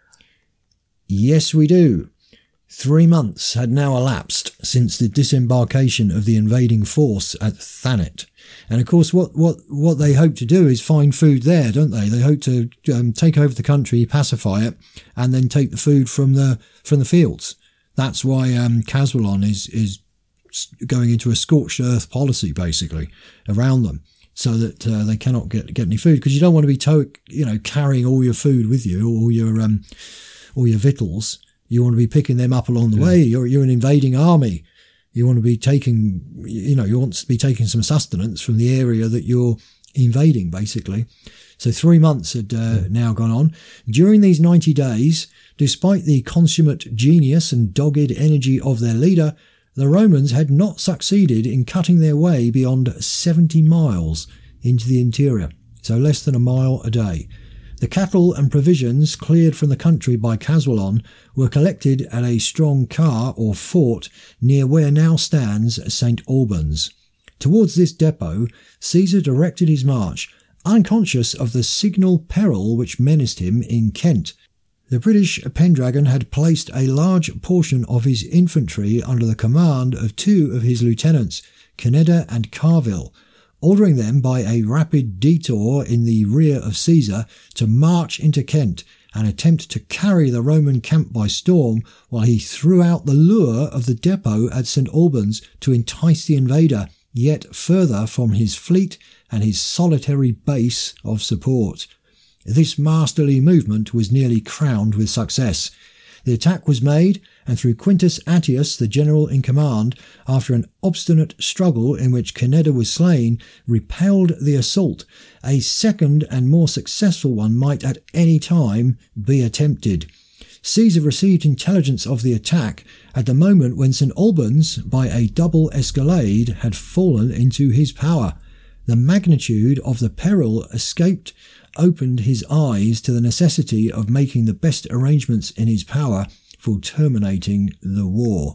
Yes, we do. Three months had now elapsed since the disembarkation of the invading force at Thanet. And of course, what, what, what they hope to do is find food there, don't they? They hope to um, take over the country, pacify it, and then take the food from the from the fields. That's why um, Caswallon is is going into a scorched earth policy, basically, around them, so that uh, they cannot get get any food. Because you don't want to be, to- you know, carrying all your food with you, or your um, all your victuals. You want to be picking them up along the yeah. way. You're you're an invading army. You want to be taking, you know, you want to be taking some sustenance from the area that you're invading, basically. So three months had uh, yeah. now gone on. During these ninety days, despite the consummate genius and dogged energy of their leader, the Romans had not succeeded in cutting their way beyond seventy miles into the interior, so less than a mile a day. The cattle and provisions cleared from the country by Caswallon were collected at a strong car or fort near where now stands Saint Albans. Towards this depot, Caesar directed his march, unconscious of the signal peril which menaced him in Kent. The British Pendragon had placed a large portion of his infantry under the command of two of his lieutenants, Caneda and Carville, ordering them by a rapid detour in the rear of Caesar to march into Kent and attempt to carry the Roman camp by storm, while he threw out the lure of the depot at Saint Albans to entice the invader yet further from his fleet and his solitary base of support. This masterly movement was nearly crowned with success. The attack was made, and through Quintus Attius, the general in command, after an obstinate struggle in which Caneda was slain, repelled the assault. A second and more successful one might at any time be attempted. Caesar received intelligence of the attack at the moment when Saint Albans, by a double escalade, had fallen into his power. The magnitude of the peril escaped opened his eyes to the necessity of making the best arrangements in his power for terminating the war.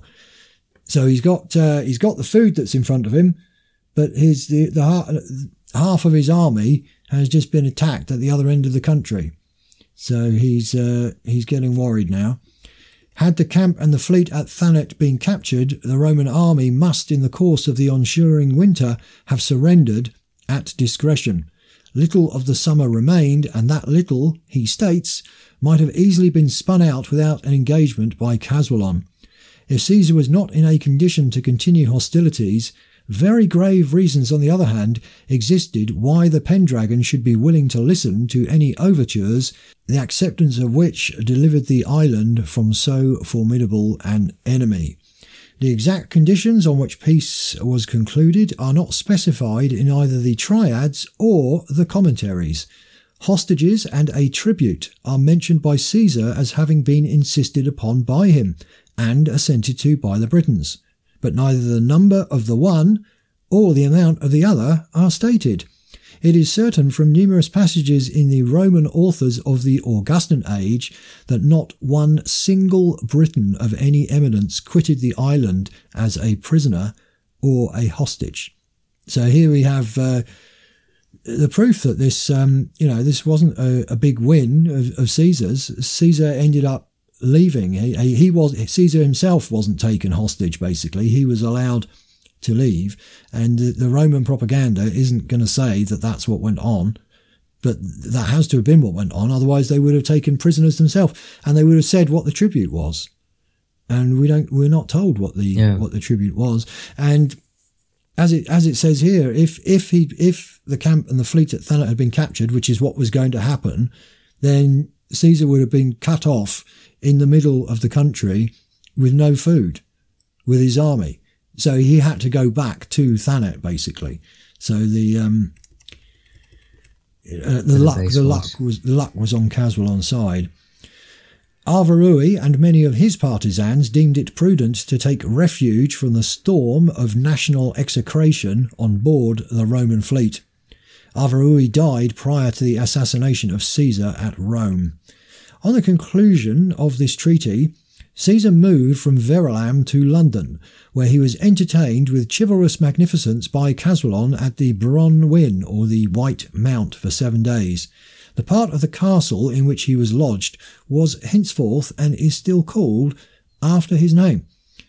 So he's got uh, he's got the food that's in front of him, but his the, the half of his army has just been attacked at the other end of the country. So he's uh, he's getting worried now. Had the camp and the fleet at Thanet been captured, the Roman army must, in the course of the ensuing winter, have surrendered at discretion. Little of the summer remained, and that little, he states, might have easily been spun out without an engagement by Caswallon. If Caesar was not in a condition to continue hostilities, very grave reasons, on the other hand, existed why the Pendragon should be willing to listen to any overtures, the acceptance of which delivered the island from so formidable an enemy. The exact conditions on which peace was concluded are not specified in either the triads or the commentaries. Hostages and a tribute are mentioned by Caesar as having been insisted upon by him and assented to by the Britons, but neither the number of the one or the amount of the other are stated. It is certain from numerous passages in the Roman authors of the Augustan age that not one single Briton of any eminence quitted the island as a prisoner or a hostage. So here we have uh, the proof that this, um, you know, this wasn't a, a big win of, of Caesar's. Caesar ended up leaving. He, he was Caesar himself wasn't taken hostage. Basically, he was allowed to leave, and the Roman propaganda isn't going to say that that's what went on, but that has to have been what went on. Otherwise, they would have taken prisoners themselves, and they would have said what the tribute was. And we don't, we're not told what the yeah. what the tribute was. And as it as it says here, if if he if the camp and the fleet at Thanet had been captured, which is what was going to happen, then Caesar would have been cut off in the middle of the country with no food, with his army. So he had to go back to Thanet, basically. So the um, Uh, the luck, the luck was the luck was on Caswallon's side. Arvarui and many of his partisans deemed it prudent to take refuge from the storm of national execration on board the Roman fleet. Arvarui died prior to the assassination of Caesar at Rome. On the conclusion of this treaty, Caesar moved from Verulam to London, where he was entertained with chivalrous magnificence by Caswallon at the Bron Wyn, or the White Mount, for seven days. The part of the castle in which he was lodged was henceforth and is still called after his name.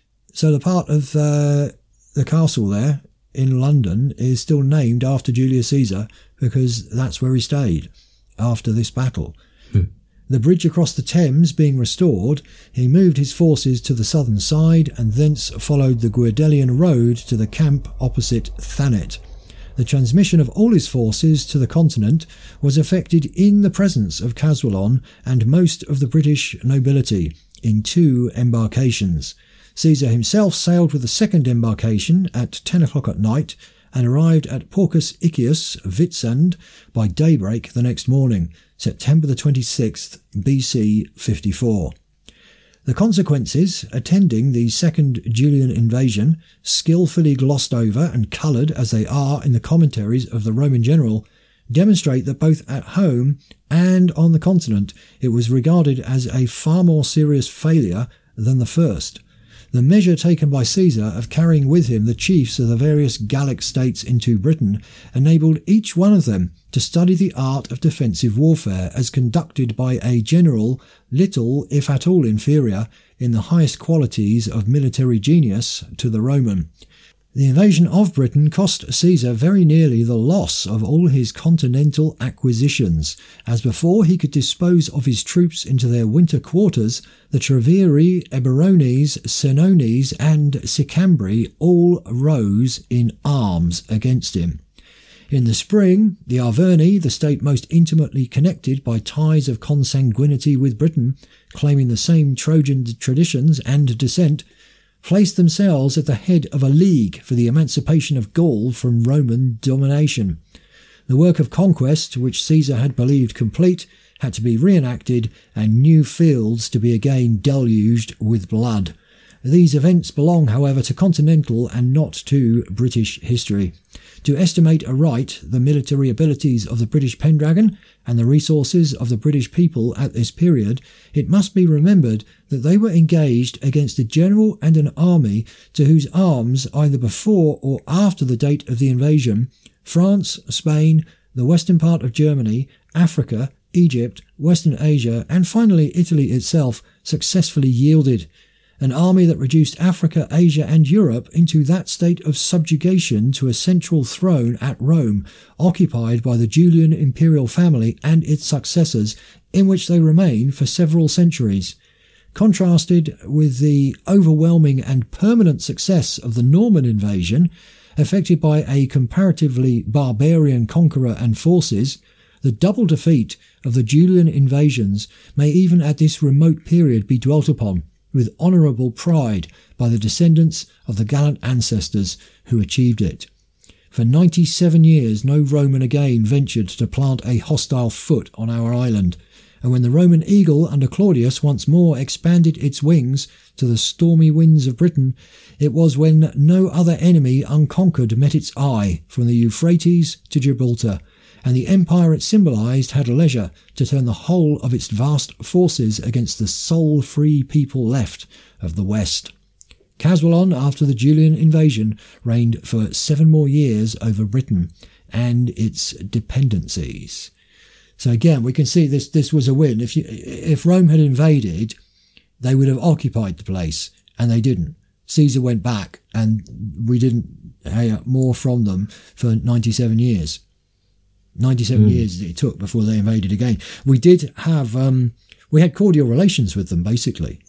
So the part of uh, the castle there in London is still named after Julius Caesar because that's where he stayed after this battle. Hmm. The bridge across the Thames being restored, he moved his forces to the southern side and thence followed the Guidelian road to the camp opposite Thanet. The transmission of all his forces to the continent was effected in the presence of Caswallon and most of the British nobility in two embarkations. Caesar himself sailed with the second embarkation at ten o'clock at night and arrived at Porcus Iccius, Vitsand, by daybreak the next morning, September the twenty-sixth, B C fifty-four. The consequences attending the second Julian invasion, skillfully glossed over and coloured as they are in the commentaries of the Roman general, demonstrate that both at home and on the continent it was regarded as a far more serious failure than the first. The measure taken by Caesar of carrying with him the chiefs of the various Gallic states into Britain enabled each one of them to study the art of defensive warfare as conducted by a general little, if at all inferior, in the highest qualities of military genius to the Roman. The invasion of Britain cost Caesar very nearly the loss of all his continental acquisitions, as before he could dispose of his troops into their winter quarters, the Treviri, Eburones, Senones, and Sicambri all rose in arms against him. In the spring, the Arverni, the state most intimately connected by ties of consanguinity with Britain, claiming the same Trojan traditions and descent, placed themselves at the head of a league for the emancipation of Gaul from Roman domination. The work of conquest, which Caesar had believed complete, had to be reenacted and new fields to be again deluged with blood. These events belong, however, to continental and not to British history. To estimate aright the military abilities of the British Pendragon and the resources of the British people at this period, it must be remembered that they were engaged against a general and an army to whose arms, either before or after the date of the invasion, France, Spain, the western part of Germany, Africa, Egypt, Western Asia, and finally Italy itself successfully yielded. An army that reduced Africa, Asia and Europe into that state of subjugation to a central throne at Rome, occupied by the Julian imperial family and its successors, in which they remain for several centuries. Contrasted with the overwhelming and permanent success of the Norman invasion, effected by a comparatively barbarian conqueror and forces, the double defeat of the Julian invasions may even at this remote period be dwelt upon with honourable pride by the descendants of the gallant ancestors who achieved it. For ninety-seven years no Roman again ventured to plant a hostile foot on our island, and when the Roman eagle under Claudius once more expanded its wings to the stormy winds of Britain, it was when no other enemy unconquered met its eye from the Euphrates to Gibraltar, and the empire it symbolised had leisure to turn the whole of its vast forces against the sole free people left of the West. Caswallon, after the Julian invasion, reigned for seven more years over Britain and its dependencies. So again, we can see this this was a win. If you, if Rome had invaded, they would have occupied the place, and they didn't. Caesar went back, and we didn't hear more from them for ninety-seven years. ninety-seven mm. years it took before they invaded again. We did have, um, we had cordial relations with them, basically.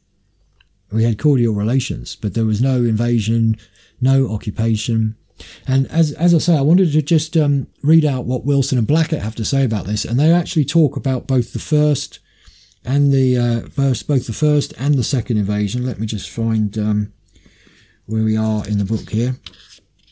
We had cordial relations, but there was no invasion, no occupation. And as as I say, I wanted to just um, read out what Wilson and Blackett have to say about this, and they actually talk about both the first and the uh, first, both the first and the second invasion. Let me just find um, where we are in the book here.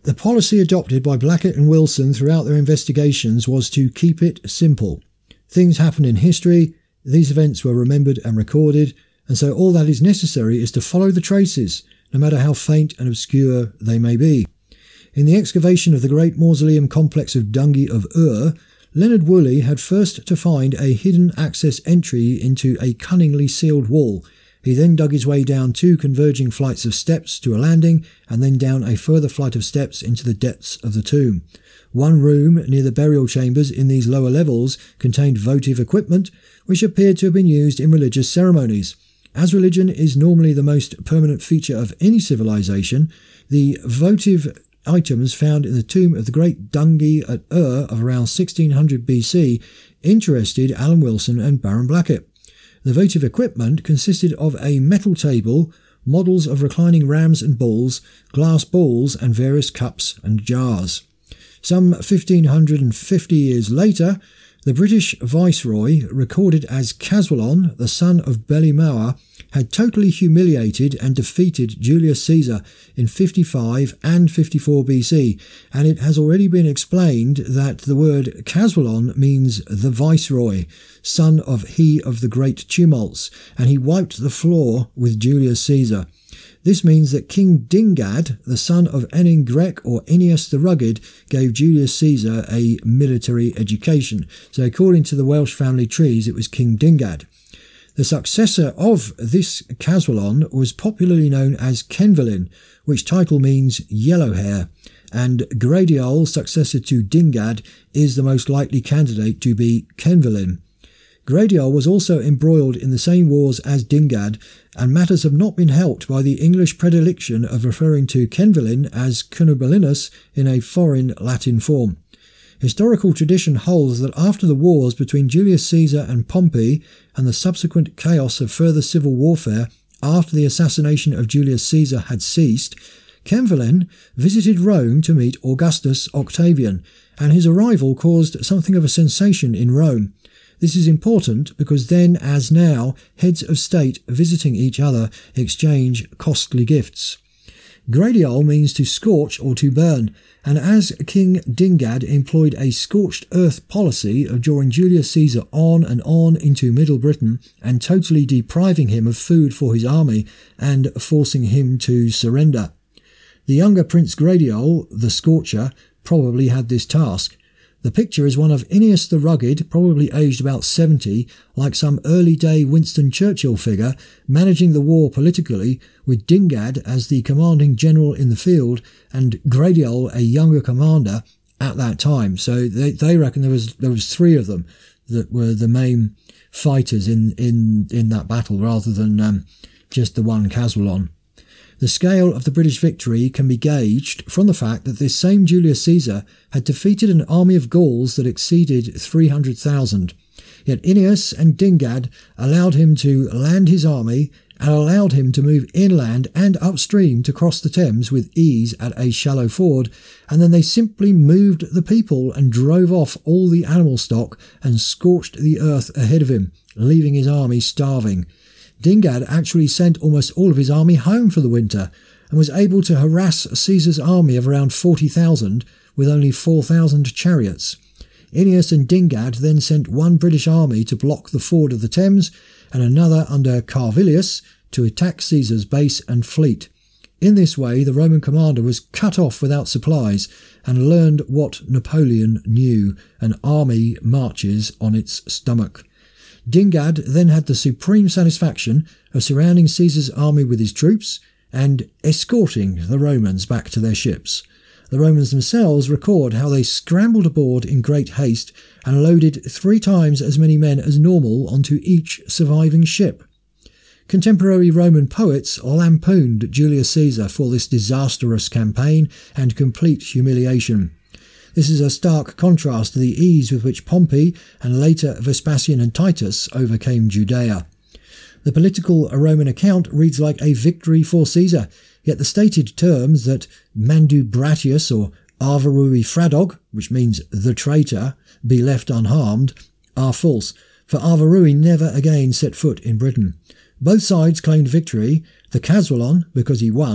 The policy adopted by Blackett and Wilson throughout their investigations was to keep it simple. Things happen in history, these events were remembered and recorded, and so all that is necessary is to follow the traces, no matter how faint and obscure they may be. In the excavation of the great mausoleum complex of Dungi of Ur, Leonard Woolley had first to find a hidden access entry into a cunningly sealed wall. He then dug his way down two converging flights of steps to a landing, and then down a further flight of steps into the depths of the tomb. One room near the burial chambers in these lower levels contained votive equipment, which appeared to have been used in religious ceremonies. As religion is normally the most permanent feature of any civilization, the votive items found in the tomb of the great Dungi at Ur of around sixteen hundred B C interested Alan Wilson and Baron Blackett. The votive equipment consisted of a metal table, models of reclining rams and bulls, glass balls, and various cups and jars. Some fifteen fifty years later, the British Viceroy, recorded as Caswallon, the son of Beli-Mawar, had totally humiliated and defeated Julius Caesar in fifty-five and fifty-four B C, and it has already been explained that the word Caswallon means the Viceroy, son of he of the great tumults, and he wiped the floor with Julius Caesar. This means that King Dingad, the son of Enin-Grec or Ennius the Rugged, gave Julius Caesar a military education. So according to the Welsh family trees, it was King Dingad. The successor of this Caswallon was popularly known as Cenfalin, which title means yellow hair, and Gradiol, successor to Dingad, is the most likely candidate to be Cenfalin. Gradiol was also embroiled in the same wars as Dingad, and matters have not been helped by the English predilection of referring to Cenfalin as Cunobelinus in a foreign Latin form. Historical tradition holds that after the wars between Julius Caesar and Pompey and the subsequent chaos of further civil warfare after the assassination of Julius Caesar had ceased, Cenfalin visited Rome to meet Augustus Octavian, and his arrival caused something of a sensation in Rome. This is important because then, as now, heads of state visiting each other exchange costly gifts. Gradiol means to scorch or to burn, and as King Dingad employed a scorched earth policy of drawing Julius Caesar on and on into Middle Britain and totally depriving him of food for his army and forcing him to surrender. The younger Prince Gradiol, the Scorcher, probably had this task. The picture is one of Ennius the Rugged, probably aged about seventy, like some early-day Winston Churchill figure, managing the war politically, with Dingad as the commanding general in the field and Gradiol a younger commander at that time. So they, they reckon there was there was three of them that were the main fighters in, in, in that battle, rather than um, just the one Caswallon. The scale of the British victory can be gauged from the fact that this same Julius Caesar had defeated an army of Gauls that exceeded three hundred thousand. Yet Ennius and Dingad allowed him to land his army and allowed him to move inland and upstream to cross the Thames with ease at a shallow ford, and then they simply moved the people and drove off all the animal stock and scorched the earth ahead of him, leaving his army starving. Dingad actually sent almost all of his army home for the winter and was able to harass Caesar's army of around forty thousand with only four thousand chariots. Ennius and Dingad then sent one British army to block the ford of the Thames and another under Carvilius to attack Caesar's base and fleet. In this way, the Roman commander was cut off without supplies and learned what Napoleon knew: an army marches on its stomach. Dingad then had the supreme satisfaction of surrounding Caesar's army with his troops and escorting the Romans back to their ships. The Romans themselves record how they scrambled aboard in great haste and loaded three times as many men as normal onto each surviving ship. Contemporary Roman poets lampooned Julius Caesar for this disastrous campaign and complete humiliation. This is a stark contrast to the ease with which Pompey and later Vespasian and Titus overcame Judea. The political Roman account reads like a victory for Caesar, yet the stated terms that Mandu Bratius or Arvarui Fradog, which means the traitor, be left unharmed, are false, for Arvarui never again set foot in Britain. Both sides claimed victory, the Caswallon because he won,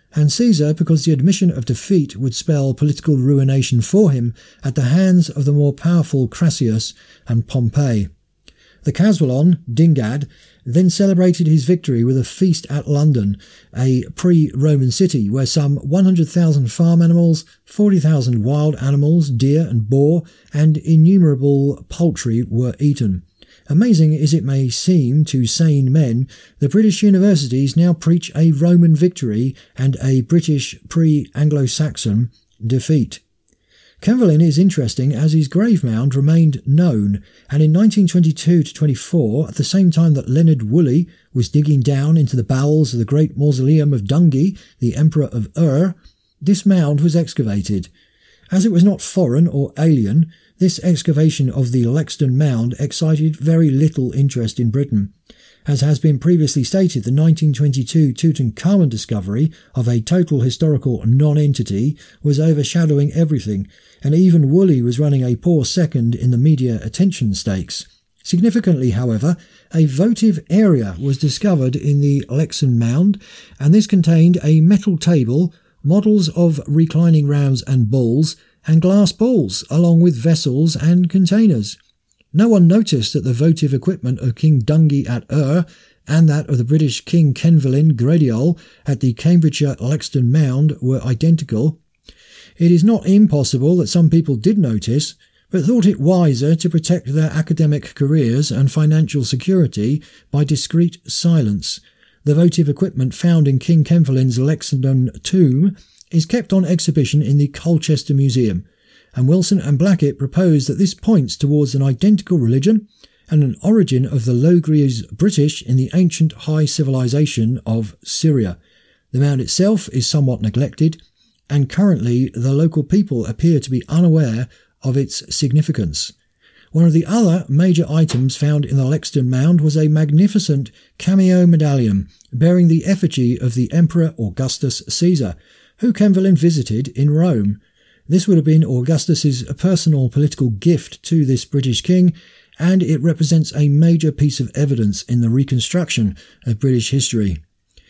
and Caesar because the admission of defeat would spell political ruination for him at the hands of the more powerful Crassus and Pompey. The Caswallon, Dingad, then celebrated his victory with a feast at London, a pre-Roman city where some one hundred thousand farm animals, forty thousand wild animals, deer and boar, and innumerable poultry were eaten. Amazing as it may seem to sane men, the British universities now preach a Roman victory and a British pre-Anglo-Saxon defeat. Kenvelin is interesting as his grave mound remained known, and in nineteen twenty-two to twenty-four, at the same time that Leonard Woolley was digging down into the bowels of the great mausoleum of Dungi, the Emperor of Ur, this mound was excavated. As it was not foreign or alien, this excavation of the Lexden Mound excited very little interest in Britain. As has been previously stated, the nineteen twenty-two Tutankhamun discovery of a total historical non-entity was overshadowing everything, and even Woolley was running a poor second in the media attention stakes. Significantly, however, a votive area was discovered in the Lexden Mound, and this contained a metal table, models of reclining rams and bulls, and glass balls, along with vessels and containers. No one noticed that the votive equipment of King Dungi at Ur and that of the British King Kenvelin Gradiol at the Cambridgeshire Lexden Mound were identical. It is not impossible that some people did notice, but thought it wiser to protect their academic careers and financial security by discreet silence. The votive equipment found in King Kenvelin's Lexden tomb is kept on exhibition in the Colchester Museum, and Wilson and Blackett propose that this points towards an identical religion and an origin of the Logres British in the ancient high civilization of Syria. The mound itself is somewhat neglected, and currently the local people appear to be unaware of its significance. One of the other major items found in the Lexden Mound was a magnificent cameo medallion bearing the effigy of the Emperor Augustus Caesar, who Kenvelin visited in Rome. This would have been Augustus's personal political gift to this British king, and it represents a major piece of evidence in the reconstruction of British history.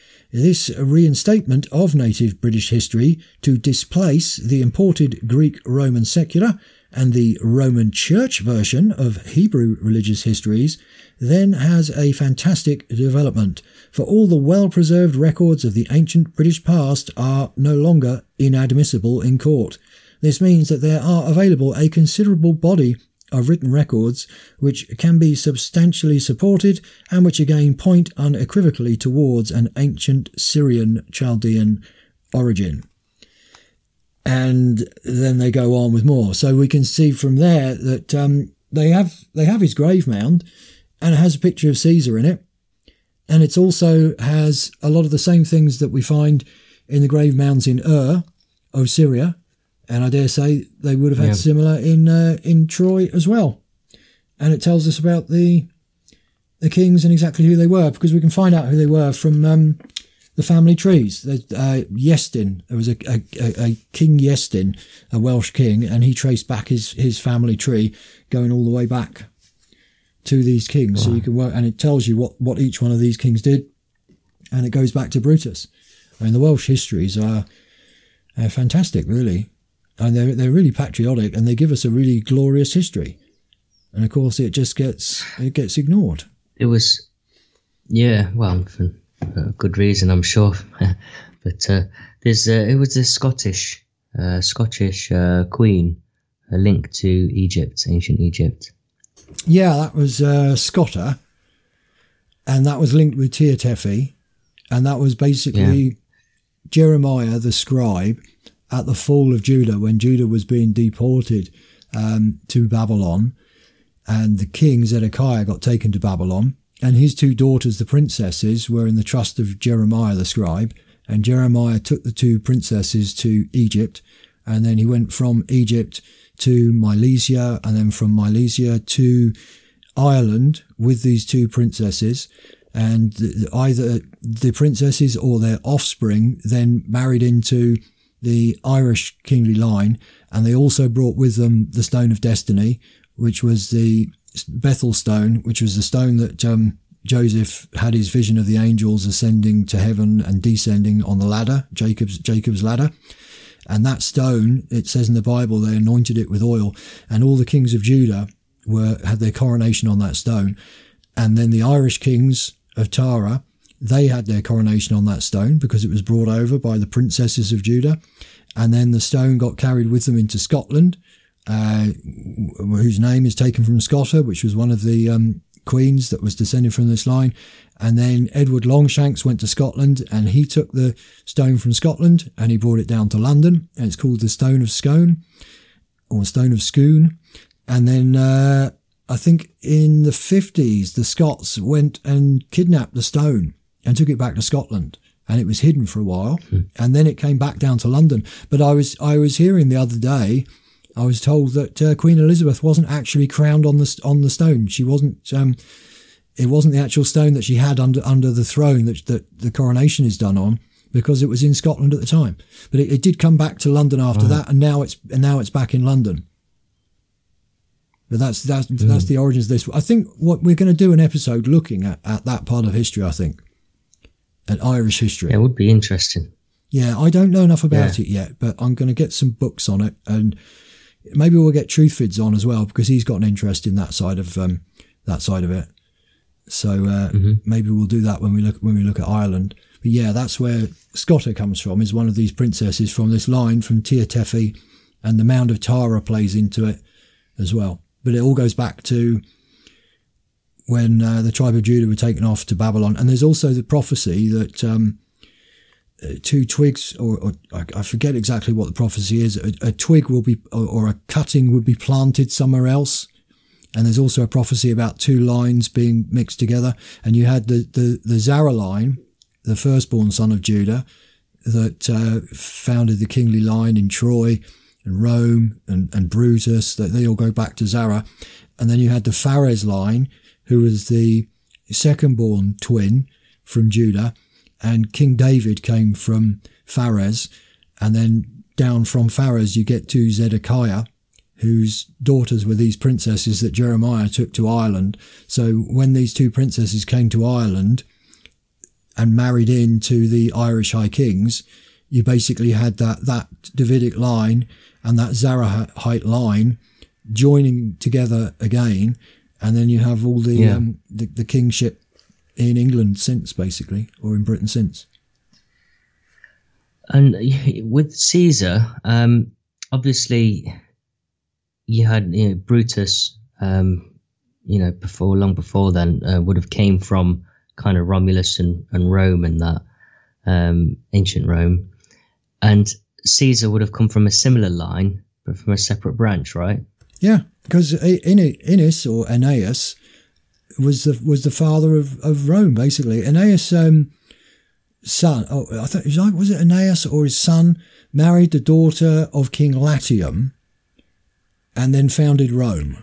This reinstatement of native British history to displace the imported Greek-Roman secular and the Roman Church version of Hebrew religious histories then has a fantastic development, for all the well-preserved records of the ancient British past are no longer inadmissible in court. This means that there are available a considerable body of written records which can be substantially supported and which again point unequivocally towards an ancient Syrian Chaldean origin. And then they go on with more. So we can see from there that um, they have they have his grave mound, and it has a picture of Caesar in it. And it also has a lot of the same things that we find in the grave mounds in Ur of Syria. And I dare say they would have had yeah. similar in uh, in Troy as well. And it tells us about the the kings and exactly who they were, because we can find out who they were from um, the family trees. Uh, Iestyn, there was a, a, a King Iestyn, a Welsh king, and he traced back his, his family tree going all the way back to these kings. Wow. So you can work, and it tells you what, what each one of these kings did, and it goes back to Brutus. I mean, the Welsh histories are, are fantastic, really. And they're, they're really patriotic, and they give us a really glorious history. And of course, it just gets it gets ignored. It was, yeah, well, for a good reason, I'm sure. but uh, there's uh, it was a Scottish, uh, Scottish uh, queen, a link to Egypt, ancient Egypt. Yeah, that was uh, Scotta, and that was linked with Tir Tefi, and that was basically yeah. Jeremiah the scribe at the fall of Judah, when Judah was being deported um, to Babylon, and the king Zedekiah got taken to Babylon, and his two daughters, the princesses, were in the trust of Jeremiah the scribe, and Jeremiah took the two princesses to Egypt, and then he went from Egypt to Milesia, and then from Milesia to Ireland with these two princesses, and either the princesses or their offspring then married into the Irish kingly line, and they also brought with them the Stone of Destiny, which was the Bethel stone, which was the stone that um, Joseph had his vision of the angels ascending to heaven and descending on the ladder, Jacob's Jacob's ladder. And that stone, it says in the Bible, they anointed it with oil, and all the kings of Judah were had their coronation on that stone. And then the Irish kings of Tara, they had their coronation on that stone because it was brought over by the princesses of Judah. And then the stone got carried with them into Scotland, uh, whose name is taken from Scotta, which was one of the um, queens that was descended from this line. And then Edward Longshanks went to Scotland, and he took the stone from Scotland and he brought it down to London, and it's called the Stone of Scone, or Stone of Scone. And then uh, I think in the fifties, the Scots went and kidnapped the stone and took it back to Scotland, and it was hidden for a while, hmm. and then it came back down to London. But I was I was hearing the other day, I was told that uh, Queen Elizabeth wasn't actually crowned on the on the stone. She wasn't. Um, it wasn't the actual stone that she had under under the throne that that the coronation is done on, because it was in Scotland at the time. But it, it did come back to London after oh. that, and now it's and now it's back in London. But that's that's mm. that's the origins of this. I think what we're going to do an episode looking at, at that part of history. I think at Irish history. It would be interesting. Yeah, I don't know enough about yeah. it yet, but I'm going to get some books on it, and maybe we'll get Truthvids on as well, because he's got an interest in that side of um, that side of it. So uh, mm-hmm. maybe we'll do that when we look when we look at Ireland. But yeah, that's where Scotta comes from. Is one of these princesses from this line from Tia Tephi, and the Mound of Tara plays into it as well. But it all goes back to when uh, the tribe of Judah were taken off to Babylon. And there's also the prophecy that um, two twigs, or, or I forget exactly what the prophecy is, a, a twig will be, or, or a cutting would be planted somewhere else. And there's also a prophecy about two lines being mixed together. And you had the, the, the Zara line, the firstborn son of Judah, that uh, founded the kingly line in Troy and Rome and, and Brutus, that they all go back to Zara. And then you had the Phares line, who was the second-born twin from Judah, and King David came from Phares. And then down from Phares you get to Zedekiah, whose daughters were these princesses that Jeremiah took to Ireland. So when these two princesses came to Ireland and married into the Irish High Kings, you basically had that, that Davidic line and that Zarahite line joining together again. And then you have all the, yeah. um, the, the kingship in England since, basically, or in Britain since. And with Caesar, um, obviously you had, you know, Brutus, um, you know, before, long before then, uh, would have came from kind of Romulus and, and Rome and that, um, ancient Rome. And Caesar would have come from a similar line, but from a separate branch, right? Yeah, because Innes, or Aeneas, was the was the father of, of Rome, basically. Aeneas' um, son, oh, I thought was it Aeneas or his son, married the daughter of King Latium, and then founded Rome.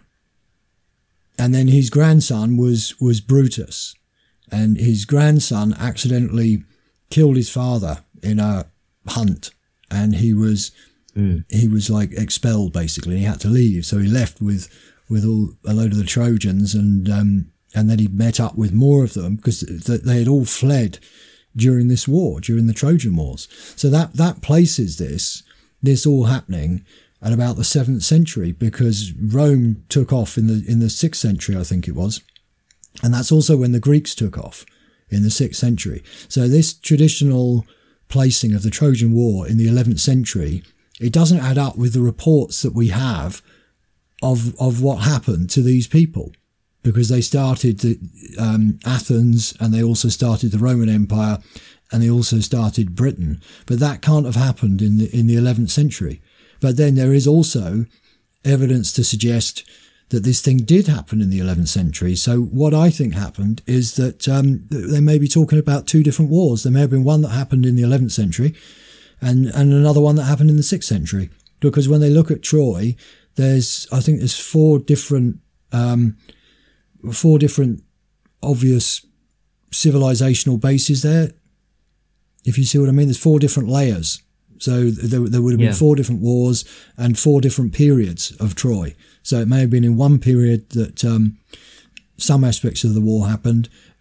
And then his grandson was was Brutus, and his grandson accidentally killed his father in a hunt, and he was mm. he was like expelled, basically. He had to leave, so he left with with all a load of the Trojans, and um, and then he met up with more of them, because they had all fled during this war, during the Trojan Wars. So that that places this this all happening at about the seventh century, because Rome took off in the in the sixth century, I think it was, and that's also when the Greeks took off in the sixth century. So this traditional placing of the Trojan War in the eleventh century, it doesn't add up with the reports that we have of of what happened to these people, because they started the, um, Athens, and they also started the Roman Empire, and they also started Britain. But that can't have happened in the in the eleventh century. But then there is also evidence to suggest that this thing did happen in the eleventh century. So what I think happened is that um, they may be talking about two different wars. There may have been one that happened in the eleventh century and, and another one that happened in the sixth century. Because when they look at Troy, there's, I think there's four different, um, four different obvious civilizational bases there. If you see what I mean, there's four different layers. So there, there would have been yeah. four different wars and four different periods of Troy. So it may have been in one period that um, some aspects of the war happened,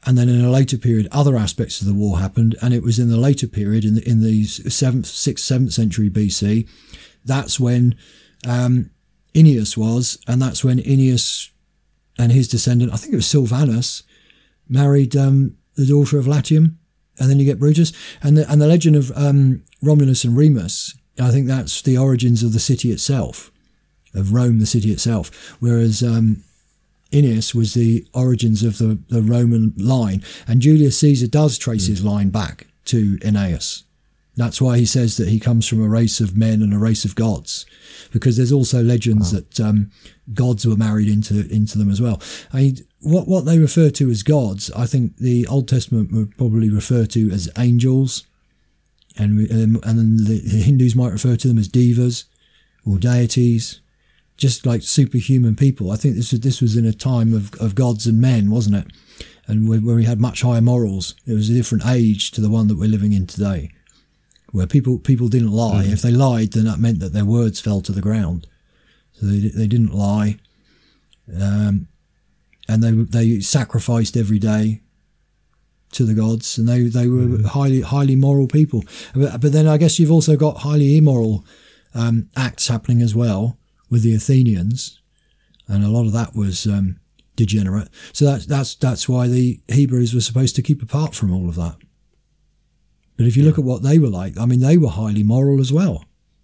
And then in a later period, other aspects of the war happened. And it was in the later period, in the, in the seventh, sixth, seventh century B C, that's when um, Aeneas was. And that's when Aeneas and his descendant, I think it was Silvanus, married um, the daughter of Latium. And then you get Brutus. And the, and the legend of um, Romulus and Remus, I think that's the origins of the city itself, of Rome, the city itself. Whereas um, Aeneas was the origins of the, the Roman line. And Julius Caesar does trace mm. his line back to Aeneas. That's why he says that he comes from a race of men and a race of gods, because there's also legends wow. that um, gods were married into into them as well. I mean, what what they refer to as gods, I think the Old Testament would probably refer to as angels, and um, and the Hindus might refer to them as devas or deities, just like superhuman people. I think this was this was in a time of, of gods and men, wasn't it? And where we had much higher morals. It was a different age to the one that we're living in today, where people people didn't lie. Mm. If they lied, then that meant that their words fell to the ground. So they they didn't lie, um, and they they sacrificed every day to the gods, and they they were mm. highly highly moral people. But, but then I guess you've also got highly immoral um, acts happening as well with the Athenians, and a lot of that was um, degenerate. So that's that's that's why the Hebrews were supposed to keep apart from all of that. But if you look at what they were like, I mean, they were highly moral as well.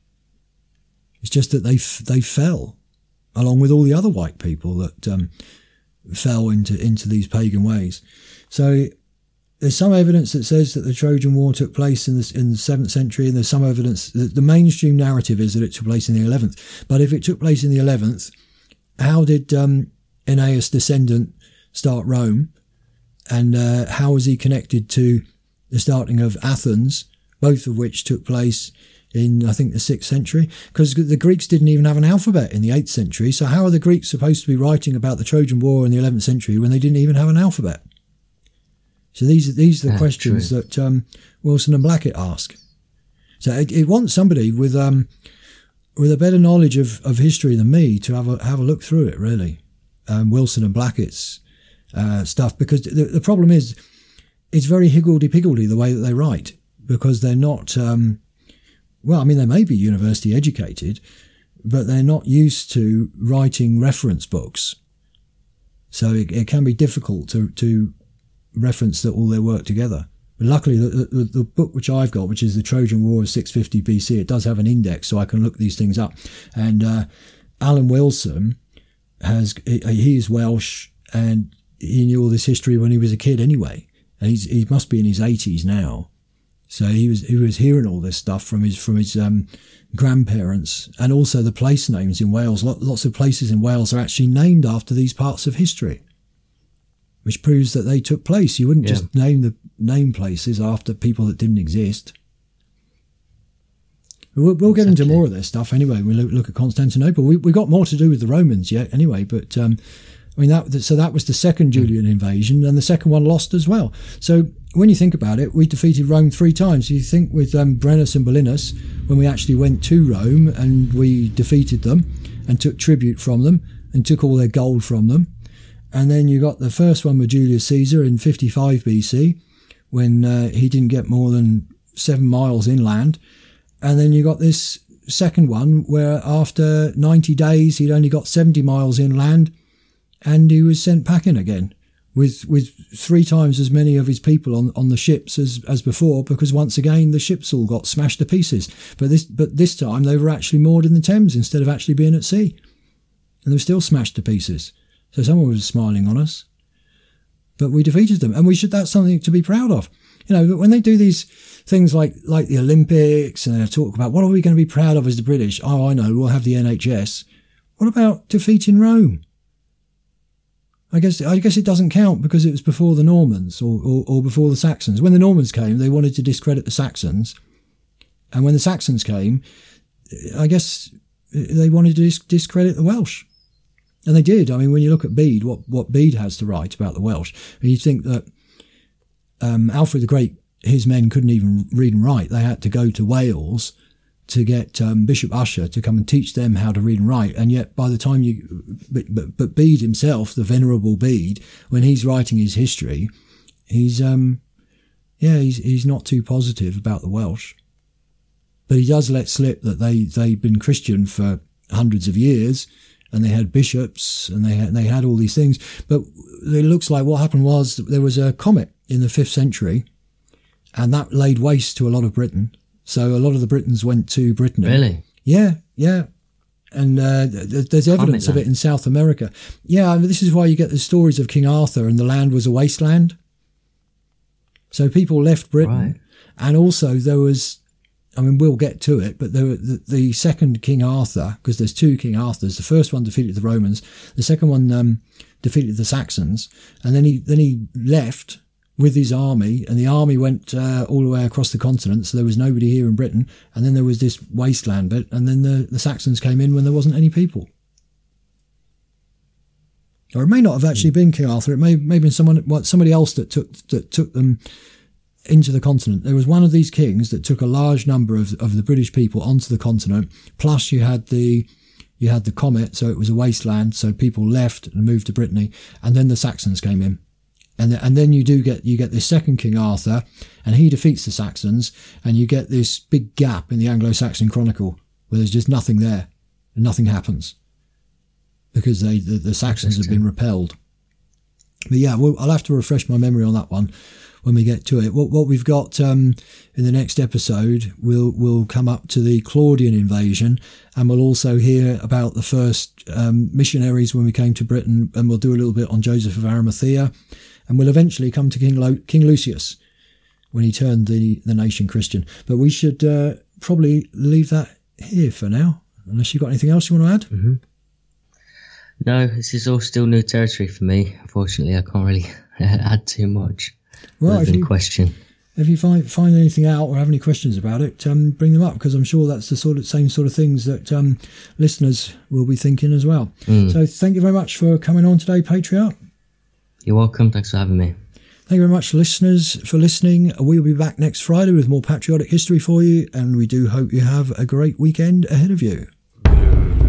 It's just that they they fell, along with all the other white people that um, fell into into these pagan ways. So there's some evidence that says that the Trojan War took place in the, in the seventh century, and there's some evidence that the mainstream narrative is that it took place in the eleventh. But if it took place in the eleventh, how did um, Aeneas' descendant start Rome, and uh, how was he connected to the starting of Athens, both of which took place in, I think, the sixth century? Because the Greeks didn't even have an alphabet in the eighth century. So how are the Greeks supposed to be writing about the Trojan War in the eleventh century when they didn't even have an alphabet? So these, these are the yeah, questions true. that um, Wilson and Blackett ask. So it, it wants somebody with um, with a better knowledge of, of history than me to have a, have a look through it, really. Um, Wilson and Blackett's uh, stuff, because the, the problem is, it's very higgledy-piggledy the way that they write, because they're not, um, well, I mean, they may be university educated, but they're not used to writing reference books. So it, it can be difficult to, to reference the, all their work together. But luckily, the, the, the book which I've got, which is the Trojan War of six fifty B C, it does have an index, so I can look these things up. And uh, Alan Wilson, has he, he is Welsh, and he knew all this history when he was a kid anyway. And he's, he must be in his eighties now, so he was he was hearing all this stuff from his from his um, grandparents, and also the place names in Wales. Lots of places in Wales are actually named after these parts of history, which proves that they took place. You wouldn't yeah. just name the name places after people that didn't exist. We'll, we'll get exactly. into more of this stuff anyway. We look, look at Constantinople. We we got more to do with the Romans yet anyway, but. Um, I mean, that, so that was the second Julian invasion, and the second one lost as well. So when you think about it, we defeated Rome three times. You think with um, Brennus and Belinus, when we actually went to Rome and we defeated them and took tribute from them and took all their gold from them. And then you got the first one with Julius Caesar in fifty-five B C, when uh, he didn't get more than seven miles inland. And then you got this second one where after ninety days, he'd only got seventy miles inland, and he was sent packing again with with three times as many of his people on, on the ships as, as before, because once again the ships all got smashed to pieces. But this but this time they were actually moored in the Thames instead of actually being at sea. And they were still smashed to pieces. So someone was smiling on us. But we defeated them, and we should that's something to be proud of. You know, when they do these things like like the Olympics, and they talk about what are we going to be proud of as the British? Oh, I know, we'll have the N H S. What about defeating Rome? I guess I guess it doesn't count because it was before the Normans or, or, or before the Saxons. When the Normans came, they wanted to discredit the Saxons. And when the Saxons came, I guess they wanted to dis- discredit the Welsh. And they did. I mean, when you look at Bede, what, what Bede has to write about the Welsh, and you think that um, Alfred the Great, his men couldn't even read and write. They had to go to Wales to get um, Bishop Usher to come and teach them how to read and write. And yet by the time you... But, but, but Bede himself, the Venerable Bede, when he's writing his history, he's um, yeah, he's he's not too positive about the Welsh, but he does let slip that they they've been Christian for hundreds of years, and they had bishops, and they had they had all these things. But it looks like what happened was that there was a comet in the fifth century, and that laid waste to a lot of Britain. So a lot of the Britons went to Brittany. Really? Yeah, yeah. And uh, th- there's evidence of it in South America. Yeah, I mean, this is why you get the stories of King Arthur and the land was a wasteland. So people left Britain. Right. And also there was, I mean, we'll get to it, but there, the, the second King Arthur, because there's two King Arthurs, the first one defeated the Romans, the second one um, defeated the Saxons, and then he then he left with his army, and the army went uh, all the way across the continent, so there was nobody here in Britain, and then there was this wasteland bit, and then the, the Saxons came in when there wasn't any people. Or it may not have actually been King Arthur, it may, may have been someone, well, somebody else that took that took them into the continent. There was one of these kings that took a large number of, of the British people onto the continent, plus you had the you had the comet, so it was a wasteland, so people left and moved to Brittany, and then the Saxons came in. And, and then you do get you get this second King Arthur, and he defeats the Saxons, and you get this big gap in the Anglo-Saxon Chronicle where there's just nothing there, and nothing happens because they the, the Saxons have been repelled. But yeah, we'll, I'll have to refresh my memory on that one when we get to it. What what we've got um, in the next episode, we'll we'll come up to the Claudian invasion, and we'll also hear about the first um, missionaries when we came to Britain, and we'll do a little bit on Joseph of Arimathea. And we'll eventually come to King, Lo- King Lucius when he turned the, the nation Christian. But we should uh, probably leave that here for now, unless you've got anything else you want to add? Mm-hmm. No, this is all still new territory for me. Unfortunately, I can't really add too much. Well, if you, question. if you find find anything out or have any questions about it, um, bring them up, because I'm sure that's the sort of same sort of things that um, listeners will be thinking as well. Mm. So thank you very much for coming on today, Patriarch. You're welcome. Thanks for having me. Thank you very much, listeners, for listening. We'll be back next Friday with more patriotic history for you, and we do hope you have a great weekend ahead of you.